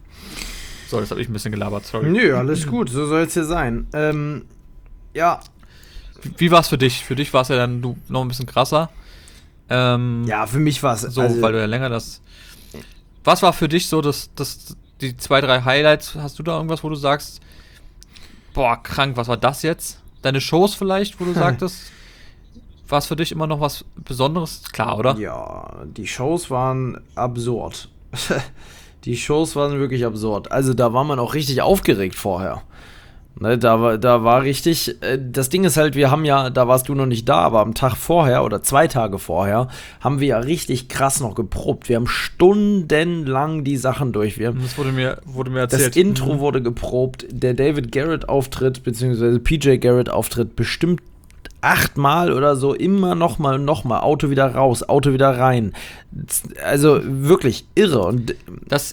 So, das habe ich ein bisschen gelabert, sorry. Nö, alles gut, so soll es hier sein. Ähm, ja. Wie, wie war es für dich? Für dich war es ja dann du, noch ein bisschen krasser. Ähm, Ja, für mich war es so, also, weil du ja länger das. Was war für dich so, das, das, die zwei, drei Highlights? Hast du da irgendwas, wo du sagst, boah, krank, was war das jetzt? Deine Shows vielleicht, wo du sagtest, war es für dich immer noch was Besonderes? Klar, oder? Ja, die Shows waren absurd. Die Shows waren wirklich absurd. Also da war man auch richtig aufgeregt vorher. Ne, da, war, da war richtig, äh, das Ding ist halt, wir haben ja, da warst du noch nicht da, aber am Tag vorher oder zwei Tage vorher haben wir ja richtig krass noch geprobt. Wir haben stundenlang die Sachen durch. Wir haben, Das wurde mir, wurde mir das erzählt. Intro Mhm. wurde geprobt, der David Garrett-Auftritt, beziehungsweise P J Garrett-Auftritt bestimmt achtmal oder so, immer nochmal und nochmal, Auto wieder raus, Auto wieder rein. Also wirklich irre. Und Das,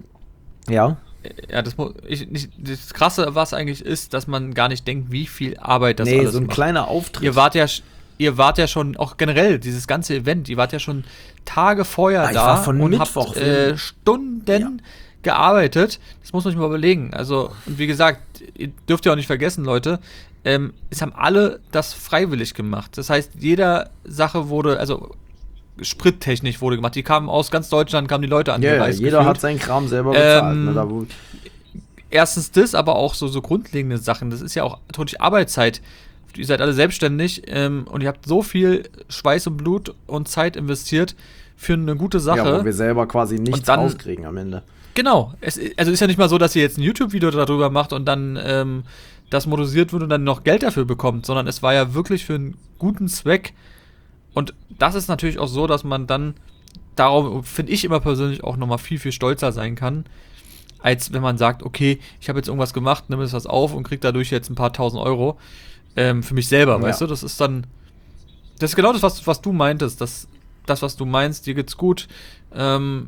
ja. ja, das, mu- ich, nicht, das Krasse, was eigentlich ist, dass man gar nicht denkt, wie viel Arbeit das nee, alles so ein macht. kleiner Auftritt. Ihr wart ja, sch- ihr wart ja schon, auch generell, dieses ganze Event, ihr wart ja schon Tage vorher Ah, ich da war von und Mittwoch habt äh, Stunden Ja. gearbeitet. Das muss man sich mal überlegen. Also, und wie gesagt, ihr dürft ja auch nicht vergessen, Leute, ähm, es haben alle das freiwillig gemacht. Das heißt, jeder Sache wurde, also sprittechnisch wurde gemacht. Die kamen aus ganz Deutschland, kamen die Leute Ja, ja, angereist. jeder gefühlt. hat seinen Kram selber bezahlt. Ähm, ne, da, wo, Erstens das, aber auch so, so grundlegende Sachen. Das ist ja auch natürlich Arbeitszeit. Ihr seid alle selbstständig ähm, und ihr habt so viel Schweiß und Blut und Zeit investiert für eine gute Sache. ja, wo wir selber quasi nichts dann- rauskriegen am Ende. Genau. Es, also ist ja nicht mal so, dass ihr jetzt ein YouTube-Video darüber macht und dann ähm, das moderiert wird und dann noch Geld dafür bekommt, sondern es war ja wirklich für einen guten Zweck. Und das ist natürlich auch so, dass man dann darauf, finde ich immer persönlich, auch nochmal viel, viel stolzer sein kann, als wenn man sagt, okay, ich habe jetzt irgendwas gemacht, nehme jetzt was auf und kriege dadurch jetzt ein paar tausend Euro ähm, für mich selber, Ja. weißt du? Das ist dann, das ist genau das, was, was du meintest, das, das, was du meinst, dir geht's gut ähm,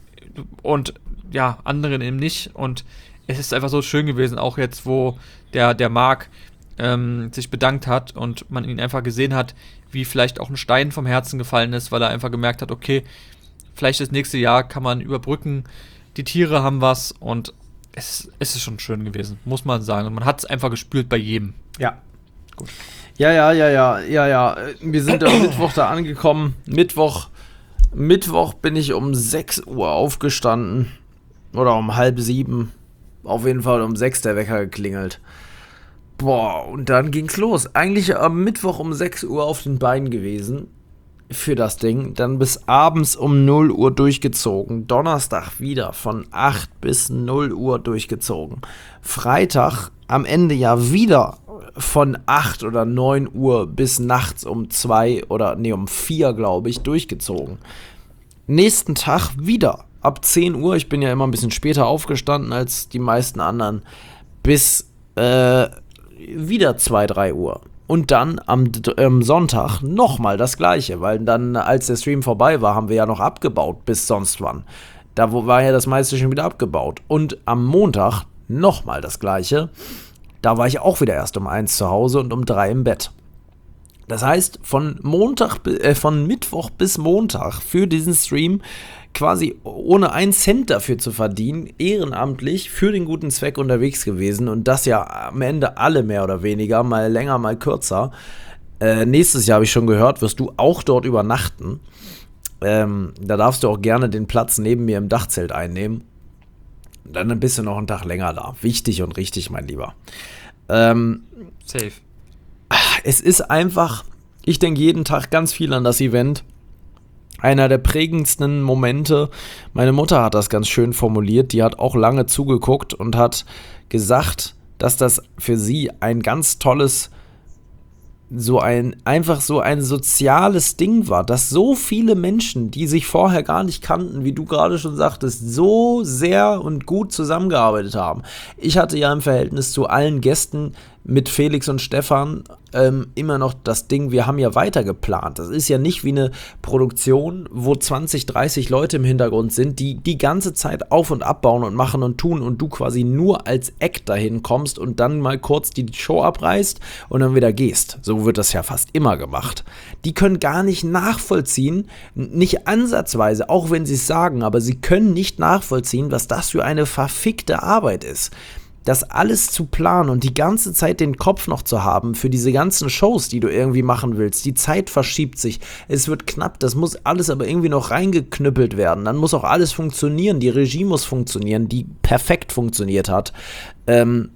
und ja, anderen eben nicht. Und es ist einfach so schön gewesen, auch jetzt, wo der, der Marc ähm, sich bedankt hat und man ihn einfach gesehen hat, wie vielleicht auch ein Stein vom Herzen gefallen ist, weil er einfach gemerkt hat, okay, vielleicht das nächste Jahr kann man überbrücken, die Tiere haben was und es, es ist schon schön gewesen, muss man sagen. Und man hat es einfach gespürt bei jedem. Ja. Gut. Ja, ja, ja, ja, ja, ja. Wir sind am Mittwoch da angekommen. Mittwoch, Mittwoch bin ich um sechs Uhr aufgestanden. Oder um halb sieben. Auf jeden Fall um sechs der Wecker geklingelt. Boah, und dann ging's los. Eigentlich am Mittwoch um sechs Uhr auf den Beinen gewesen. Für das Ding. Dann bis abends um null Uhr durchgezogen. Donnerstag wieder von acht bis null Uhr durchgezogen. Freitag am Ende ja wieder von acht oder neun Uhr bis nachts um zwei oder nee, um vier, glaube ich, durchgezogen. nächsten Tag wieder ab zehn Uhr, ich bin ja immer ein bisschen später aufgestanden als die meisten anderen, bis äh, wieder zwei, drei Uhr. Und dann am, am Sonntag nochmal das Gleiche, weil dann, als der Stream vorbei war, haben wir ja noch abgebaut bis sonst wann. Da war ja das meiste schon wieder abgebaut. Und am Montag nochmal das Gleiche. Da war ich auch wieder erst um eins zu Hause und um drei im Bett. Das heißt, von Montag, äh, von Mittwoch bis Montag für diesen Stream quasi ohne einen Cent dafür zu verdienen, ehrenamtlich für den guten Zweck unterwegs gewesen und das ja am Ende alle mehr oder weniger, mal länger, mal kürzer. Äh, nächstes Jahr, habe ich schon gehört, wirst du auch dort übernachten. Ähm, da darfst du auch gerne den Platz neben mir im Dachzelt einnehmen. Dann bist du noch einen Tag länger da. Wichtig und richtig, mein Lieber. Ähm, Safe. Es ist einfach, ich denke jeden Tag ganz viel an das Event. Einer der prägendsten Momente, meine Mutter hat das ganz schön formuliert, die hat auch lange zugeguckt und hat gesagt, dass das für sie ein ganz tolles, so ein, einfach so ein soziales Ding war, dass so viele Menschen, die sich vorher gar nicht kannten, wie du gerade schon sagtest, so sehr und gut zusammengearbeitet haben. Ich hatte ja im Verhältnis zu allen Gästen mit Felix und Stefan ähm, immer noch das Ding, wir haben ja weiter geplant. Das ist ja nicht wie eine Produktion, wo zwanzig, dreißig Leute im Hintergrund sind, die die ganze Zeit auf- und abbauen und machen und tun und du quasi nur als Act dahin kommst und dann mal kurz die Show abreißt und dann wieder gehst. So wird das ja fast immer gemacht. Die können gar nicht nachvollziehen, nicht ansatzweise, auch wenn sie es sagen, aber sie können nicht nachvollziehen, was das für eine verfickte Arbeit ist. Das alles zu planen und die ganze Zeit den Kopf noch zu haben für diese ganzen Shows, die du irgendwie machen willst. Die Zeit verschiebt sich, es wird knapp, das muss alles aber irgendwie noch reingeknüppelt werden. Dann muss auch alles funktionieren, die Regie muss funktionieren, die perfekt funktioniert hat. Ähm,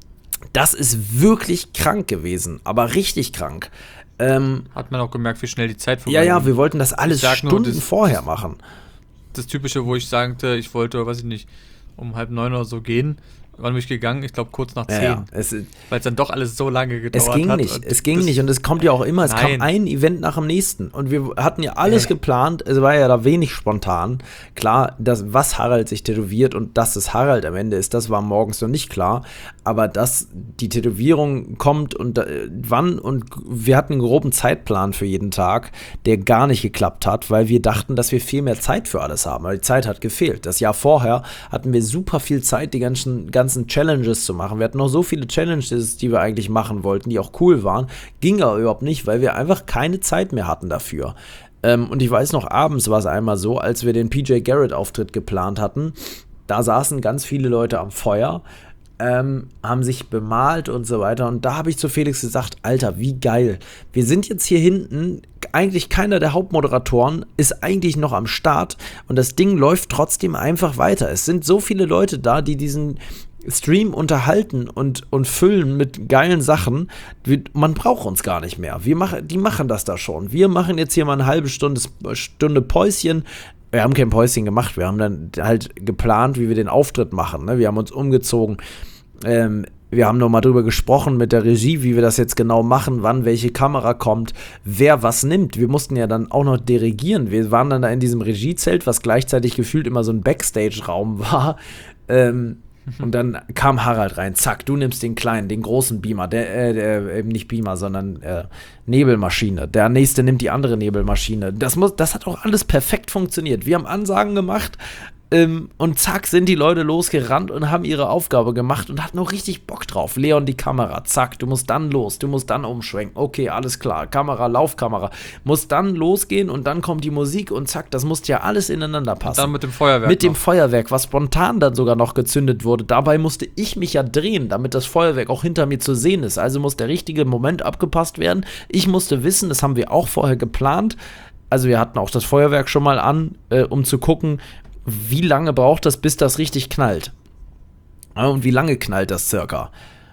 das ist wirklich krank gewesen, aber richtig krank. Ähm, Hat man auch gemerkt, wie schnell die Zeit vorbei Ja, ja, wir wollten das alles Stunden nur, das, vorher machen. Das Typische, wo ich sagte, ich wollte, weiß ich nicht, um halb neun oder so gehen. Wann bin ich gegangen? Ich glaube kurz nach zehn. Ja, weil es dann doch alles so lange gedauert hat. Es ging nicht, es ging nicht und es kommt ja auch immer, es Nein. kam ein Event nach dem nächsten und wir hatten ja alles Äh. geplant, es war ja da wenig spontan. Klar, das, was Harald sich tätowiert und dass es Harald am Ende ist, das war morgens noch nicht klar, aber dass die Tätowierung kommt und äh, wann und wir hatten einen groben Zeitplan für jeden Tag, der gar nicht geklappt hat, weil wir dachten, dass wir viel mehr Zeit für alles haben, aber die Zeit hat gefehlt. Das Jahr vorher hatten wir super viel Zeit, die ganzen, ganzen Challenges zu machen. Wir hatten noch so viele Challenges, die wir eigentlich machen wollten, die auch cool waren. Ging aber überhaupt nicht, weil wir einfach keine Zeit mehr hatten dafür. Ähm, und ich weiß noch, abends war es einmal so, als wir den P J Garrett-Auftritt geplant hatten, da saßen ganz viele Leute am Feuer, ähm, haben sich bemalt und so weiter. Und da habe ich zu Felix gesagt, Alter, wie geil. Wir sind jetzt hier hinten, eigentlich keiner der Hauptmoderatoren ist eigentlich noch am Start und das Ding läuft trotzdem einfach weiter. Es sind so viele Leute da, die diesen Stream unterhalten und, und füllen mit geilen Sachen. Wir, man braucht uns gar nicht mehr. Wir machen, die machen das da schon. Wir machen jetzt hier mal eine halbe Stunde, Stunde Päuschen. Wir haben kein Päuschen gemacht. Wir haben dann halt geplant, wie wir den Auftritt machen. Ne? Wir haben uns umgezogen. Ähm, wir haben nochmal drüber gesprochen mit der Regie, wie wir das jetzt genau machen, wann welche Kamera kommt, wer was nimmt. Wir mussten ja dann auch noch dirigieren. Wir waren dann da in diesem Regiezelt, was gleichzeitig gefühlt immer so ein Backstage-Raum war. Ähm, Und dann kam Harald rein, zack, du nimmst den kleinen, den großen Beamer, der, äh, der eben nicht Beamer, sondern äh, Nebelmaschine. Der nächste nimmt die andere Nebelmaschine. Das, muss, das hat auch alles perfekt funktioniert. Wir haben Ansagen gemacht ähm, und zack sind die Leute losgerannt und haben ihre Aufgabe gemacht und hatten auch richtig Bock drauf. Leon die Kamera, zack, du musst dann los, du musst dann umschwenken. Okay, alles klar, Kamera, Laufkamera. Muss dann losgehen und dann kommt die Musik und zack, das musste ja alles ineinander passen. Und dann mit dem Feuerwerk Mit dem noch. Feuerwerk, was spontan dann sogar noch gezündet wurde. Dabei musste ich mich ja drehen, damit das Feuerwerk auch hinter mir zu sehen ist. Also muss der richtige Moment abgepasst werden. Ich musste wissen, das haben wir auch vorher geplant. Also wir hatten auch das Feuerwerk schon mal an, äh, um zu gucken, wie lange braucht das, bis das richtig knallt. Ja, und wie lange knallt das circa?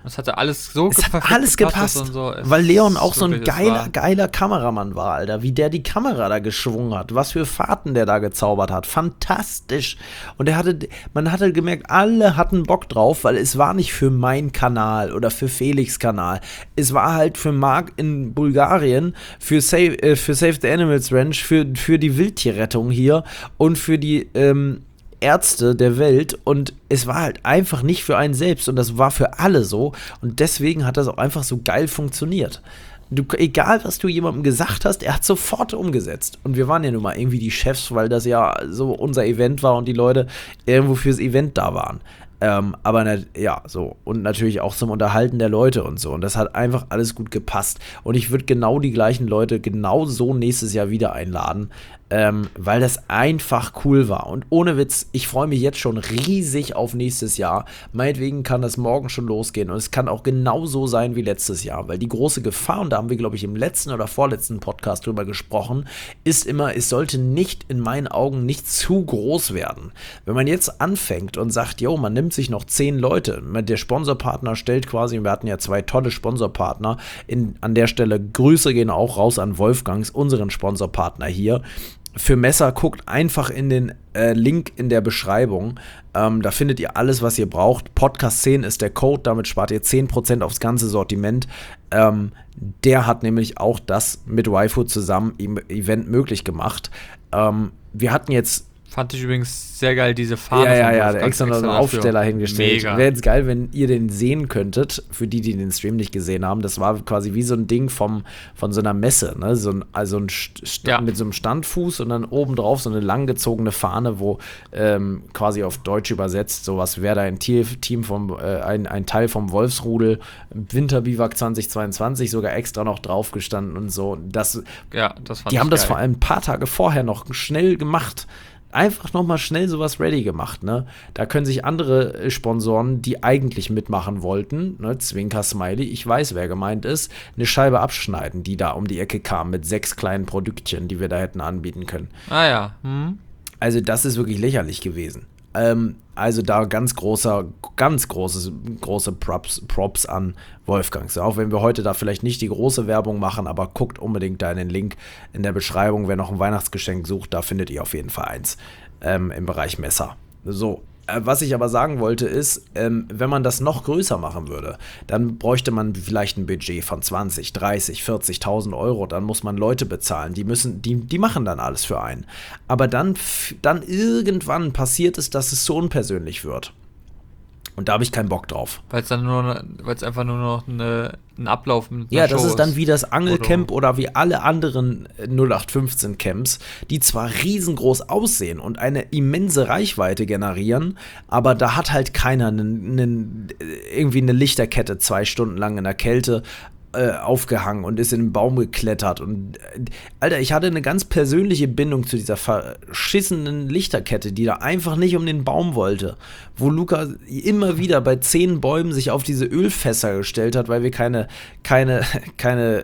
Das hatte alles so Es hat alles gepasst, und so. weil Leon auch so ein wirklich, geiler, geiler Kameramann war, Alter. Wie der die Kamera da geschwungen hat, was für Fahrten der da gezaubert hat. Fantastisch. Und er hatte, man hatte gemerkt, alle hatten Bock drauf, weil es war nicht für meinen Kanal oder für Felix' Kanal. Es war halt für Marc in Bulgarien, für Save, äh, für Save the Animals Ranch, für, für die Wildtierrettung hier und für die, ähm, Ärzte der Welt, und es war halt einfach nicht für einen selbst und das war für alle so, und deswegen hat das auch einfach so geil funktioniert. Du, egal was du jemandem gesagt hast, er hat sofort umgesetzt, und wir waren ja nun mal irgendwie die Chefs, weil das ja so unser Event war und die Leute irgendwo fürs Event da waren. Ähm, aber ne, ja, so, und natürlich auch zum Unterhalten der Leute und so, und das hat einfach alles gut gepasst, und ich würde genau die gleichen Leute genau so nächstes Jahr wieder einladen, ähm, weil das einfach cool war, und ohne Witz, ich freue mich jetzt schon riesig auf nächstes Jahr. Meinetwegen kann das morgen schon losgehen, und es kann auch genauso sein wie letztes Jahr, weil die große Gefahr, und da haben wir, glaube ich, im letzten oder vorletzten Podcast drüber gesprochen, ist immer, es sollte nicht, in meinen Augen, nicht zu groß werden. Wenn man jetzt anfängt und sagt, jo, man nimmt sich noch zehn Leute, der Sponsorpartner stellt quasi, wir hatten ja zwei tolle Sponsorpartner, in, an der Stelle Grüße gehen auch raus an Wolfgangs, unseren Sponsorpartner hier. Für Messer guckt einfach in den äh, Link in der Beschreibung. Ähm, da findet ihr alles, was ihr braucht. Podcast zehn ist der Code, damit spart ihr zehn Prozent aufs ganze Sortiment. Ähm, der hat nämlich auch das mit Waifu zusammen im Event möglich gemacht. Ähm, wir hatten jetzt Fand ich übrigens sehr geil, diese Fahne. Ja, ja, ja, der extra noch einen Aufsteller hingestellt. Mega. Wäre jetzt geil, wenn ihr den sehen könntet, für die, die den Stream nicht gesehen haben. Das war quasi wie so ein Ding vom, von so einer Messe, ne? So ein, also ein St- ja. mit so einem Standfuß und dann obendrauf so eine langgezogene Fahne, wo ähm, quasi auf Deutsch übersetzt, sowas wäre da ein Team vom, äh, ein, ein Teil vom Wolfsrudel, Winterbiwak zwanzig zweiundzwanzig, sogar extra noch drauf gestanden und so. Das, ja, das fand die ich haben das geil. vor allem ein paar Tage vorher noch schnell gemacht. Einfach nochmal schnell sowas ready gemacht, ne? Da können sich andere Sponsoren, die eigentlich mitmachen wollten, ne, Zwinker Smiley, ich weiß, wer gemeint ist, eine Scheibe abschneiden, die da um die Ecke kam mit sechs kleinen Produktchen, die wir da hätten anbieten können. Ah ja. Hm. Also das ist wirklich lächerlich gewesen. Ähm, also da ganz großer, ganz großes, große Props, Props an Wolfgang. So, auch wenn wir heute da vielleicht nicht die große Werbung machen, aber guckt unbedingt da in den Link in der Beschreibung, wer noch ein Weihnachtsgeschenk sucht, da findet ihr auf jeden Fall eins ähm, im Bereich Messer. So. Was ich aber sagen wollte ist, ähm, wenn man das noch größer machen würde, dann bräuchte man vielleicht ein Budget von zwanzig, dreißig, vierzigtausend Euro. Dann muss man Leute bezahlen, die müssen, die, die machen dann alles für einen. Aber dann, dann irgendwann passiert es, dass es so unpersönlich wird. Und da habe ich keinen Bock drauf. Weil es dann nur, weil es einfach nur noch eine, ein Ablauf mit einer Ja, das Show ist dann wie das Angelcamp oder, oder wie alle anderen null acht fünfzehn Camps, die zwar riesengroß aussehen und eine immense Reichweite generieren, aber da hat halt keiner einen, einen, irgendwie eine Lichterkette zwei Stunden lang in der Kälte äh, aufgehangen und ist in den Baum geklettert. Und äh, Alter, ich hatte eine ganz persönliche Bindung zu dieser verschissenen Lichterkette, die da einfach nicht um den Baum wollte. Wo Luca immer wieder bei zehn Bäumen sich auf diese Ölfässer gestellt hat, weil wir keine, keine, keine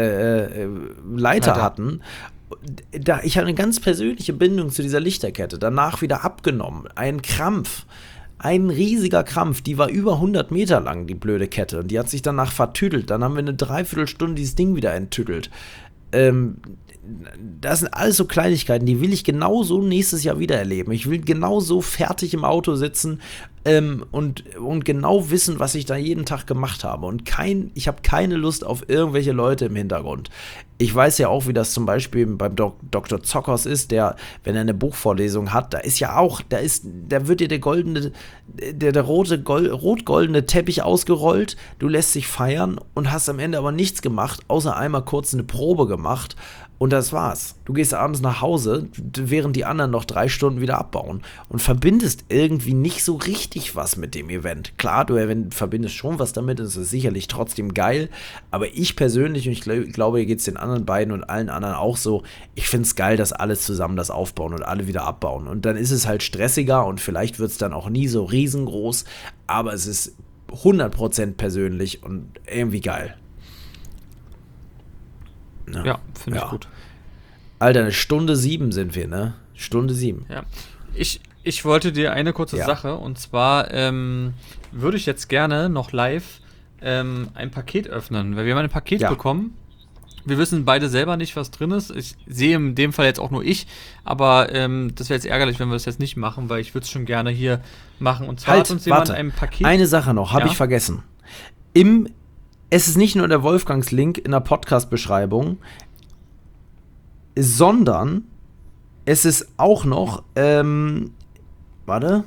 äh, Leiter Alter. hatten. Da, ich hatte eine ganz persönliche Bindung zu dieser Lichterkette. Danach wieder abgenommen. Ein Krampf. Ein riesiger Krampf, die war über hundert Meter lang, die blöde Kette. Und die hat sich danach vertüdelt. Dann haben wir eine Dreiviertelstunde dieses Ding wieder enttüdelt. Ähm, das sind alles so Kleinigkeiten, die will ich genauso nächstes Jahr wieder erleben. Ich will genauso fertig im Auto sitzen ähm, und, und genau wissen, was ich da jeden Tag gemacht habe. Und kein, ich habe keine Lust auf irgendwelche Leute im Hintergrund. Ich weiß ja auch, wie das zum Beispiel beim Dok- Doktor Zockers ist, der, wenn er eine Buchvorlesung hat, da ist ja auch, da ist, da wird dir der goldene, der, der rote, gold, rot-goldene Teppich ausgerollt, du lässt dich feiern und hast am Ende aber nichts gemacht, außer einmal kurz eine Probe gemacht. Und das war's. Du gehst abends nach Hause, während die anderen noch drei Stunden wieder abbauen und verbindest irgendwie nicht so richtig was mit dem Event. Klar, du verbindest schon was damit, es ist sicherlich trotzdem geil, aber ich persönlich, und ich glaub, glaube, hier geht's den anderen beiden und allen anderen auch so, ich find's geil, dass alle zusammen das aufbauen und alle wieder abbauen. Und dann ist es halt stressiger und vielleicht wird's dann auch nie so riesengroß, aber es ist hundert Prozent persönlich und irgendwie geil. Ja, ja finde ja. ich gut. Alter, eine Stunde sieben sind wir, ne? Stunde sieben. Ja. Ich, ich wollte dir eine kurze ja. Sache, und zwar ähm, würde ich jetzt gerne noch live ähm, ein Paket öffnen. Weil wir haben ein Paket Ja. bekommen. Wir wissen beide selber nicht, was drin ist. Ich sehe in dem Fall jetzt auch nur ich. Aber ähm, das wäre jetzt ärgerlich, wenn wir das jetzt nicht machen, weil ich würde es schon gerne hier machen. Und zwar Halt, hat uns jemand warte. ein Paket... Eine Sache noch, habe Ja? ich vergessen. Im, es ist nicht nur der Wolfgangs-Link in der Podcast-Beschreibung, sondern es ist auch noch, ähm, warte,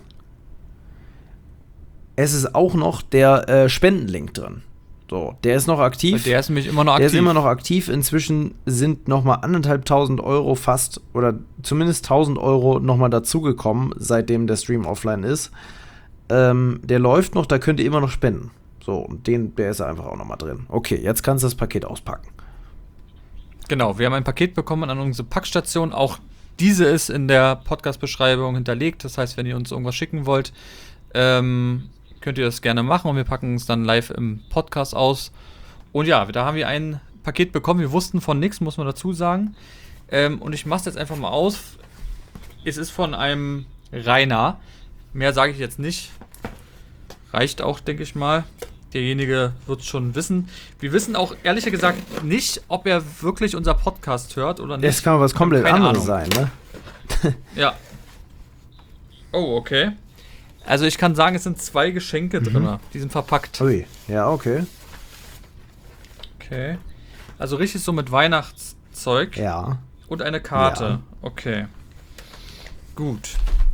es ist auch noch der äh, Spendenlink drin. So, der ist noch aktiv. Der ist nämlich immer noch Der aktiv. ist immer noch aktiv. Inzwischen sind nochmal anderthalbtausend Euro fast, oder zumindest tausend Euro nochmal dazugekommen, seitdem der Stream offline ist. Ähm, der läuft noch, da könnt ihr immer noch spenden. So, und den, der ist einfach auch nochmal drin. Okay, jetzt kannst du das Paket auspacken. Genau, wir haben ein Paket bekommen an unsere Packstation. Auch diese ist in der Podcast-Beschreibung hinterlegt. Das heißt, wenn ihr uns irgendwas schicken wollt, ähm, könnt ihr das gerne machen und wir packen es dann live im Podcast aus. Und ja, da haben wir ein Paket bekommen. Wir wussten von nichts, muss man dazu sagen. Ähm, und ich mache es jetzt einfach mal aus. Es ist von einem Rainer. Mehr sage ich jetzt nicht. Reicht auch, denke ich mal. Derjenige wird es schon wissen. Wir wissen auch ehrlich gesagt nicht, ob er wirklich unser Podcast hört oder nicht. Das kann was komplett Keine anderes Ahnung. sein, ne? Ja. Oh, okay. Also ich kann sagen, es sind zwei Geschenke drin. Die sind verpackt. Ui, ja, okay. Okay. Also richtig so mit Weihnachtszeug. Ja. Und eine Karte. Ja. Okay. Gut.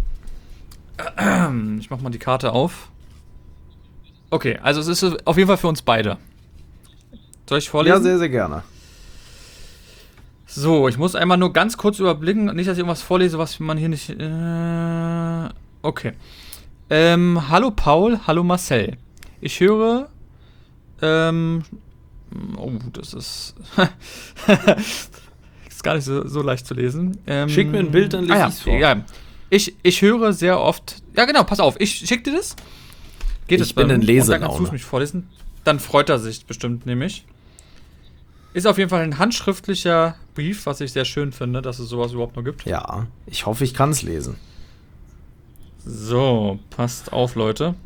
Ich mach mal die Karte auf. Okay, also es ist auf jeden Fall für uns beide. Soll ich vorlesen? Ja, sehr, sehr gerne. So, ich muss einmal nur ganz kurz überblicken. Nicht, dass ich irgendwas vorlese, was man hier nicht... Äh, okay. Ähm, hallo Paul, hallo Marcel. Ich höre... Ähm... Oh, das ist... ist gar nicht so, so leicht zu lesen. Ähm, Schick mir ein Bild, dann lese ah, ja, ich's vor. Ja. Ich, ich höre sehr oft... Ja, genau, pass auf. Ich schick dir das. Geht Ich es bin bei in mir? Und dann kannst Leselaune. du es mich vorlesen. Dann freut er sich bestimmt nämlich. Ist auf jeden Fall ein handschriftlicher Brief, was ich sehr schön finde, dass es sowas überhaupt noch gibt. Ja, ich hoffe, ich kann es lesen. So, passt auf, Leute.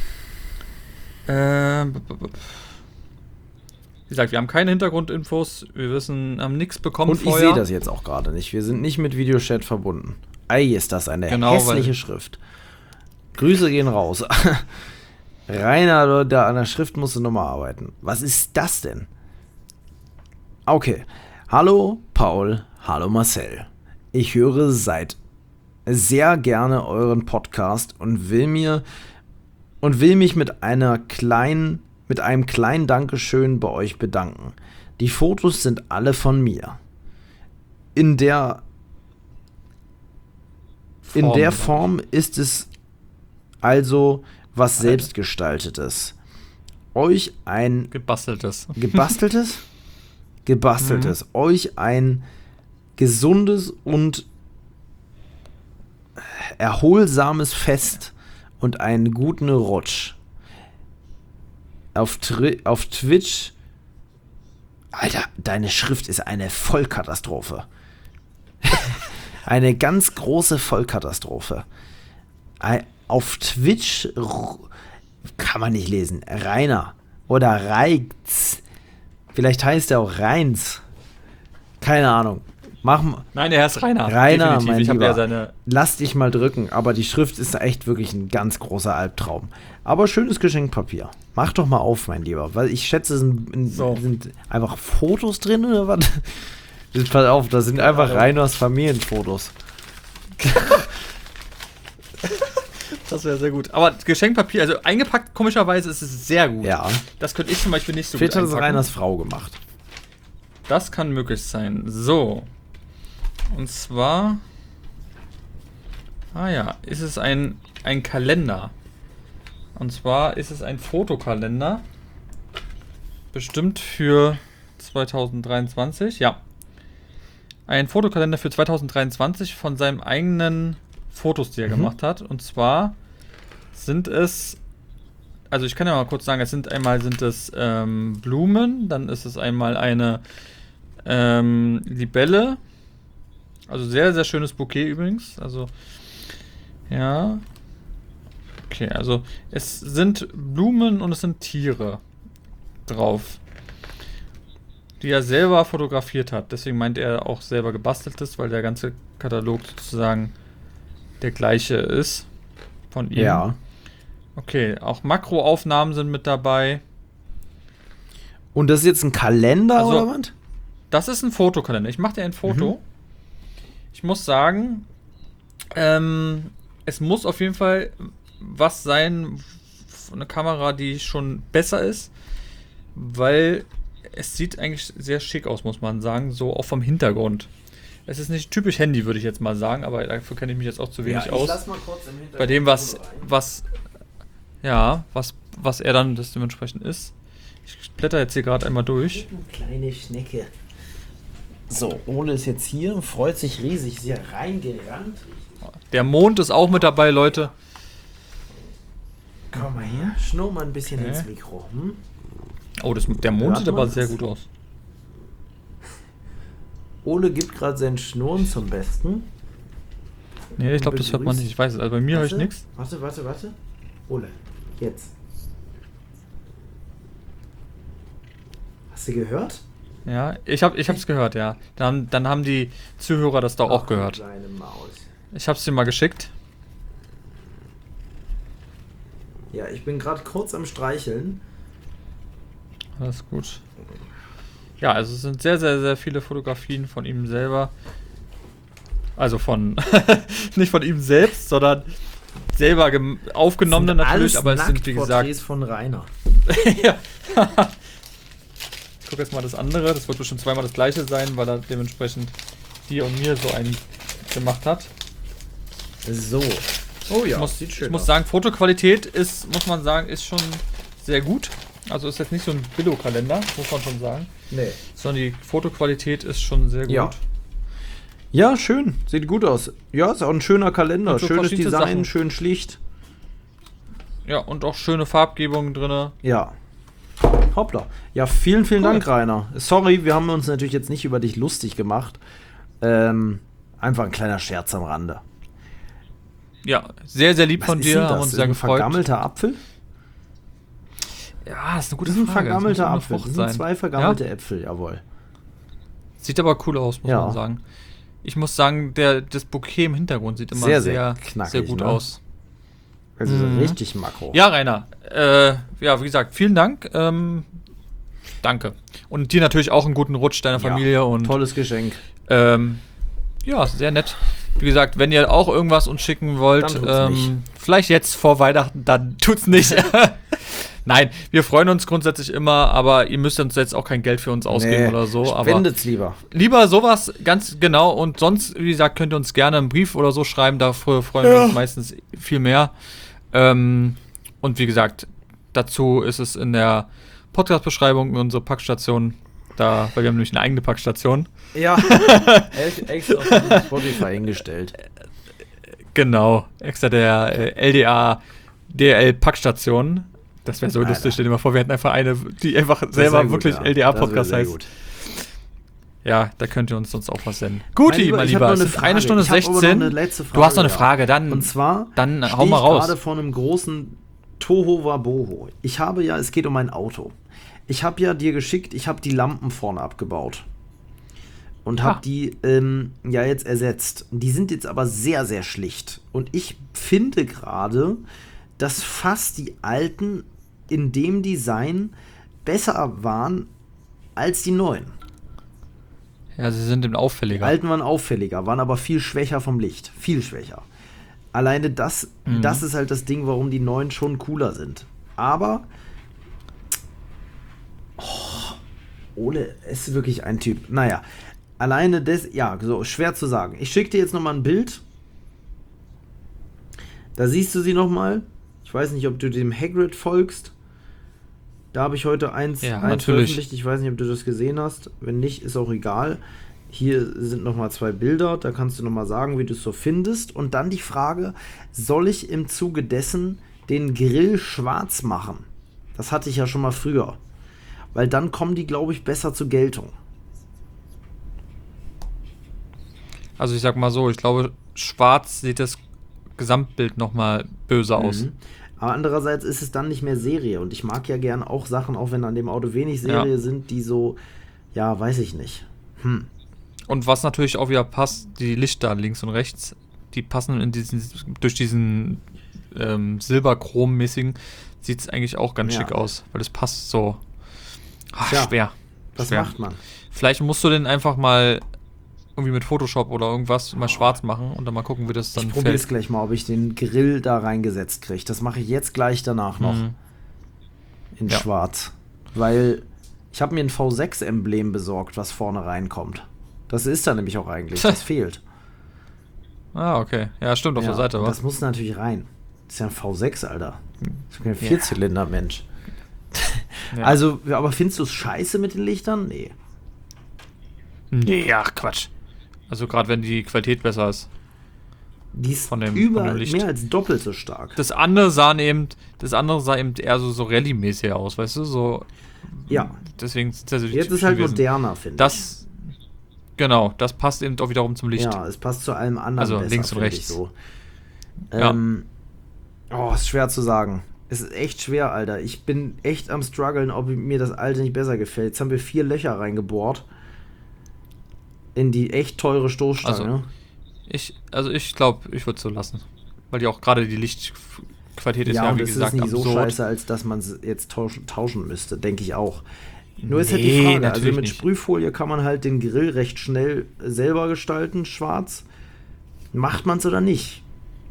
Ähm, b- b- b- Wie gesagt, wir haben keine Hintergrundinfos. Wir wissen, haben nichts bekommen Und ich vorher. sehe das jetzt auch gerade nicht. Wir sind nicht mit Videochat verbunden. Ei, ist das eine Genau, hässliche weil- Schrift. Grüße gehen raus. Rainer, da an der Schrift musst du nochmal arbeiten. Was ist das denn? Okay. Hallo Paul, hallo Marcel. Ich höre seit sehr gerne euren Podcast und will mir und will mich mit einer kleinen, mit einem kleinen Dankeschön bei euch bedanken. Die Fotos sind alle von mir. In der in Form, der oder? Form ist es also was Selbstgestaltetes. Euch ein Gebasteltes. gebasteltes? Gebasteltes. Euch ein gesundes und erholsames Fest und einen guten Rutsch. Auf, Tri- auf Twitch. Alter, deine Schrift ist eine Vollkatastrophe. Eine ganz große Vollkatastrophe. Ei- Auf Twitch r- kann man nicht lesen. Rainer oder Reitz. Vielleicht heißt er auch Reins. Keine Ahnung. Mach mal. Nein, er heißt Rainer. Rainer, Definitiv. mein Ich habe Lieber. ja seine... Lass dich mal drücken, aber die Schrift ist echt wirklich ein ganz großer Albtraum. Aber schönes Geschenkpapier. Mach doch mal auf, mein Lieber, weil ich schätze, es sind, So. sind einfach Fotos drin oder was? Pass auf, das sind einfach Rainers Familienfotos. Das wäre sehr gut. Aber Geschenkpapier, also eingepackt, komischerweise ist es sehr gut. Ja. Das könnte ich zum Beispiel nicht so Vielleicht gut hat es einpacken. Rainers Frau gemacht. Das kann möglich sein. So. Und zwar... Ah ja, ist es ein, ein Kalender. Und zwar ist es ein Fotokalender. Bestimmt für zwanzig dreiundzwanzig. Ja. Ein Fotokalender für zwanzig dreiundzwanzig von seinem eigenen Fotos, die er Mhm. gemacht hat. Und zwar sind es... Also ich kann ja mal kurz sagen, es sind einmal sind es ähm, Blumen, dann ist es einmal eine ähm, Libelle. Also sehr, sehr schönes Bouquet übrigens. Also, ja. Okay, also es sind Blumen und es sind Tiere. drauf, die er selber fotografiert hat. Deswegen meint er auch selber gebastelt ist, weil der ganze Katalog sozusagen der gleiche ist von ihm. Ja. Okay, auch Makroaufnahmen sind mit dabei. Und das ist jetzt ein Kalender Also, oder was? Das ist ein Fotokalender. Ich mache dir ein Foto. Mhm. Ich muss sagen, ähm, es muss auf jeden Fall was sein, eine Kamera, die schon besser ist, weil es sieht eigentlich sehr schick aus, muss man sagen, so auch vom Hintergrund. Es ist nicht typisch Handy, würde ich jetzt mal sagen, aber dafür kenne ich mich jetzt auch zu wenig ja, ich aus. lass mal kurz im Hintergrund Bei dem, was, rein. was, ja, was, was er dann das dementsprechend ist. Ich blätter jetzt hier gerade einmal durch. Eine kleine Schnecke. So, Ole ist jetzt hier, freut sich riesig, ist hier reingerannt. Der Mond ist auch mit dabei, Leute. Komm mal her, schnurr mal ein bisschen Okay. ins Mikro. Hm? Oh, das, der Mond Hört sieht aber man sehr das? gut aus. Ole gibt gerade sein Schnurren zum Besten. Nee, ich glaube, das hört man nicht. Ich weiß es. Also bei mir höre ich Warte, nichts. Warte, warte, warte. Ole, jetzt. Hast du gehört? Ja, ich habe ich hab's gehört, ja. Dann, dann haben die Zuhörer das doch auch Ach, gehört. Kleine Maus. Ich hab's dir mal geschickt. Ja, ich bin gerade kurz am Streicheln. Alles gut. Ja, also es sind sehr, sehr, sehr viele Fotografien von ihm selber. Also von, nicht von ihm selbst, sondern selber gem- aufgenommene natürlich, aber es sind wie gesagt. Nacktporträts von Rainer. Ja. Ich guck jetzt mal das andere, das wird bestimmt zweimal das gleiche sein, weil er dementsprechend dir und mir so einen gemacht hat. So. Oh Ich ja, muss, sieht schön ich muss aus. sagen, Fotoqualität ist, muss man sagen, ist schon sehr gut. Also ist jetzt nicht so ein Billo-Kalender, muss man schon sagen. Nee. Sondern die Fotoqualität ist schon sehr gut. Ja. Ja, schön. Sieht gut aus. Ja, ist auch ein schöner Kalender. Und so Schönes verschiedene Design, Sachen. schön schlicht. Ja, und auch schöne Farbgebungen drin. Ja. Hoppla. Ja, vielen, vielen Cool. Dank, Rainer. Sorry, wir haben uns natürlich jetzt nicht über dich lustig gemacht. Ähm, einfach ein kleiner Scherz am Rande. Ja, sehr, sehr lieb Was von ist dir, denn haben das? uns Ist sehr ein gefreut. vergammelter Apfel? Ja, ist eine gute Das ist ein Frage. vergammelter Das muss Apfel. eine Das Frucht sind sein. zwei vergammelte Äpfel, jawohl. Ja? Sieht aber cool aus, muss Ja. man sagen. Ich muss sagen, der, das Bouquet im Hintergrund sieht immer Sehr, sehr, sehr sehr, knackig, gut ne? aus. Also Mhm. richtig makro. Ja, Rainer, äh, ja, wie gesagt, vielen Dank. Ähm, danke. Und dir natürlich auch einen guten Rutsch, deiner Ja, Familie. Und tolles Geschenk. ähm, ja, sehr nett. Wie gesagt, wenn ihr auch irgendwas uns schicken wollt, Dann tut's nicht. ähm, vielleicht jetzt vor Weihnachten, dann tut's nicht. Nein, wir freuen uns grundsätzlich immer, aber ihr müsst uns jetzt auch kein Geld für uns ausgeben Nee, oder so. Aber Spendet's lieber. lieber sowas, ganz genau. Und sonst, wie gesagt, könnt ihr uns gerne einen Brief oder so schreiben. Dafür freuen wir Ja. uns meistens viel mehr. Ähm, und wie gesagt, dazu ist es in der Podcast-Beschreibung unsere Packstation. Da, weil wir haben nämlich eine eigene Packstation. Ja. Extra auf Spotify hingestellt. Genau, extra der äh, L D A D L Packstation. Das wäre so Alter. lustig. Stell dir mal vor, wir hätten einfach eine, die einfach Das wär selber gut, wirklich ja. L D A Das wär Podcast sehr heißt. gut. Ja, da könnt ihr uns sonst auch was senden. Gut, Mein Lieber, mein ich hab Lieber, noch es eine ist Frage. eine Stunde Ich hab aber noch sechzehn. eine letzte Du hast noch eine Frage, ja. Frage, dann, Und zwar dann stehe hau mal ich raus. gerade vor einem großen Tohuwabohu. Ich habe ja, es geht um mein Auto. Ich habe ja dir geschickt, ich habe die Lampen vorne abgebaut. Und habe Ah. die ähm, ja jetzt ersetzt. Die sind jetzt aber sehr, sehr schlicht. Und ich finde gerade, dass fast die alten in dem Design besser waren als die neuen. Ja, sie sind eben Die auffälliger. alten waren auffälliger, waren aber viel schwächer vom Licht. Viel schwächer. Alleine das, Mhm. das ist halt das Ding, warum die neuen schon cooler sind. Aber oh, Ole ist wirklich ein Typ. Naja, alleine das, ja, so schwer zu sagen. Ich schicke dir jetzt nochmal ein Bild. Da siehst du sie nochmal. Ich weiß nicht, ob du dem Hagrid folgst. Da habe ich heute eins, Ja, eins natürlich. veröffentlicht. Ich weiß nicht, ob du das gesehen hast. Wenn nicht, ist auch egal. Hier sind nochmal zwei Bilder. Da kannst du nochmal sagen, wie du es so findest. Und dann die Frage, soll ich im Zuge dessen den Grill schwarz machen? Das hatte ich ja schon mal früher. Weil dann kommen die, glaube ich, besser zur Geltung. Also ich sag mal so, ich glaube, schwarz sieht das Gesamtbild nochmal böse aus. Mhm. Aber andererseits ist es dann nicht mehr Serie. Und ich mag ja gern auch Sachen, auch wenn an dem Auto wenig Serie ja. sind, die so, ja, weiß ich nicht. Hm. Und was natürlich auch wieder passt, die Lichter links und rechts, die passen in diesen, durch diesen ähm, Silberchrom-mäßigen, sieht es eigentlich auch ganz ja. schick aus, weil es passt so. Ach, ja, schwer. Was schwer. macht man? Vielleicht musst du den einfach mal irgendwie mit Photoshop oder irgendwas mal schwarz machen und dann mal gucken, wie das dann fällt. Ich probiere es gleich mal, ob ich den Grill da reingesetzt kriege. Das mache ich jetzt gleich danach noch. Mhm. In ja. schwarz. Weil ich habe mir ein V sechs Emblem besorgt, was vorne reinkommt. Das ist da nämlich auch eigentlich. Das fehlt. Ah, okay. Ja, stimmt, auf ja, der Seite. Das muss natürlich rein. Das ist ja ein V sechs, Alter. Das ist kein Vierzylinder, ja. Mensch. Ja. Also, aber findest du es scheiße mit den Lichtern? Nee. Nee, ach Quatsch. Also gerade wenn die Qualität besser ist. Die ist von dem, über von dem Licht. Mehr als doppelt so stark. Das andere sah eben, das andere sah eben eher so, so Rallye-mäßig aus, weißt du? So. Ja. Deswegen ist das so Jetzt ist halt gewesen. Moderner, finde ich. Das, genau, das passt eben auch wiederum zum Licht. Ja, es passt zu allem anderen also besser, links und rechts. So. Ähm, ja. Oh, ist schwer zu sagen. Es ist echt schwer, Alter. Ich bin echt am struggeln, ob mir das alte nicht besser gefällt. Jetzt haben wir vier Löcher reingebohrt. In die echt teure Stoßstange. Also, ich, also ich glaube, ich würde es so lassen. Weil die auch gerade die Lichtqualität ist ja, ja wie gesagt, absurd. Ja, und es ist nicht so scheiße, als dass man es jetzt tauschen, tauschen müsste, denke ich auch. Nur nee, ist halt die Frage, also mit nicht. Sprühfolie kann man halt den Grill recht schnell selber gestalten, schwarz. Macht man es oder nicht?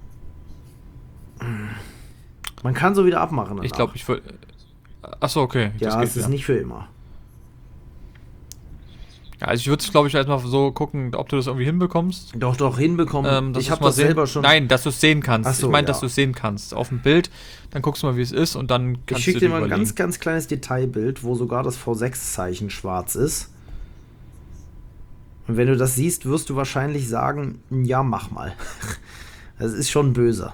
Man kann so wieder abmachen danach. Ich glaube, ich würde... Achso, okay. Ja, das es ist ja. nicht für immer. Ja, also ich würde es, glaube ich, erstmal so gucken, ob du das irgendwie hinbekommst. Doch, doch, hinbekommen. Ähm, ich habe das sehen. selber schon... Nein, dass du es sehen kannst. So, ich meine, ja. dass du es sehen kannst. Auf dem Bild, dann guckst du mal, wie es ist und dann kannst ich schick du dir mal ein ganz, ganz kleines Detailbild, wo sogar das V sechs Zeichen schwarz ist. Und wenn du das siehst, wirst du wahrscheinlich sagen, ja, mach mal. Das ist schon böse.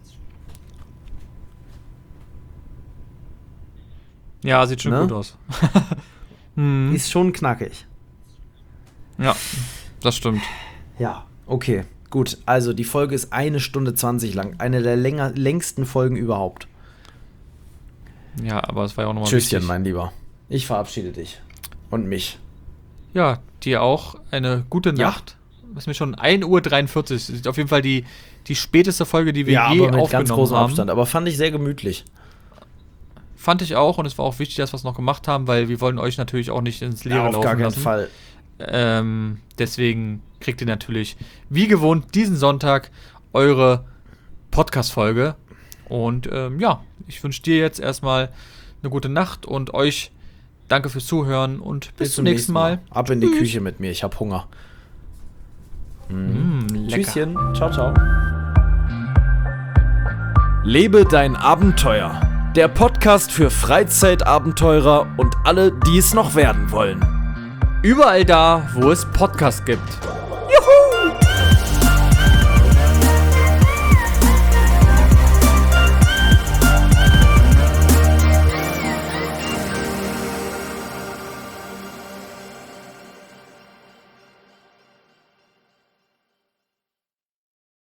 Ja, sieht schon ne? gut aus. hm. Ist schon knackig. Ja, das stimmt. Ja, okay. Gut, also die Folge ist eine Stunde zwanzig lang. Eine der länger, längsten Folgen überhaupt. Ja, aber es war ja auch nochmal Tschüsschen, wichtig. Mein Lieber. Ich verabschiede dich. Und mich. Ja, dir auch eine gute Nacht. Ja. Es ist mir schon ein Uhr dreiundvierzig. Das ist auf jeden Fall die, die späteste Folge, die wir ja, je aber mit aufgenommen ganz großem haben. Abstand. Aber fand ich sehr gemütlich. Fand ich auch. Und es war auch wichtig, dass wir es noch gemacht haben, weil wir wollen euch natürlich auch nicht ins Leere ja, auf laufen gar keinen lassen. Fall. Ähm, deswegen kriegt ihr natürlich wie gewohnt diesen Sonntag eure Podcast-Folge. Und ähm, ja, ich wünsche dir jetzt erstmal eine gute Nacht und euch danke fürs Zuhören und bis, bis zum nächsten Mal. Mal. Ab in die Küche mit mir, ich hab Hunger. Mm, mm, Tschüsschen, ciao, ciao. Lebe dein Abenteuer. Der Podcast für Freizeitabenteurer und alle, die es noch werden wollen. Überall da, wo es Podcasts gibt.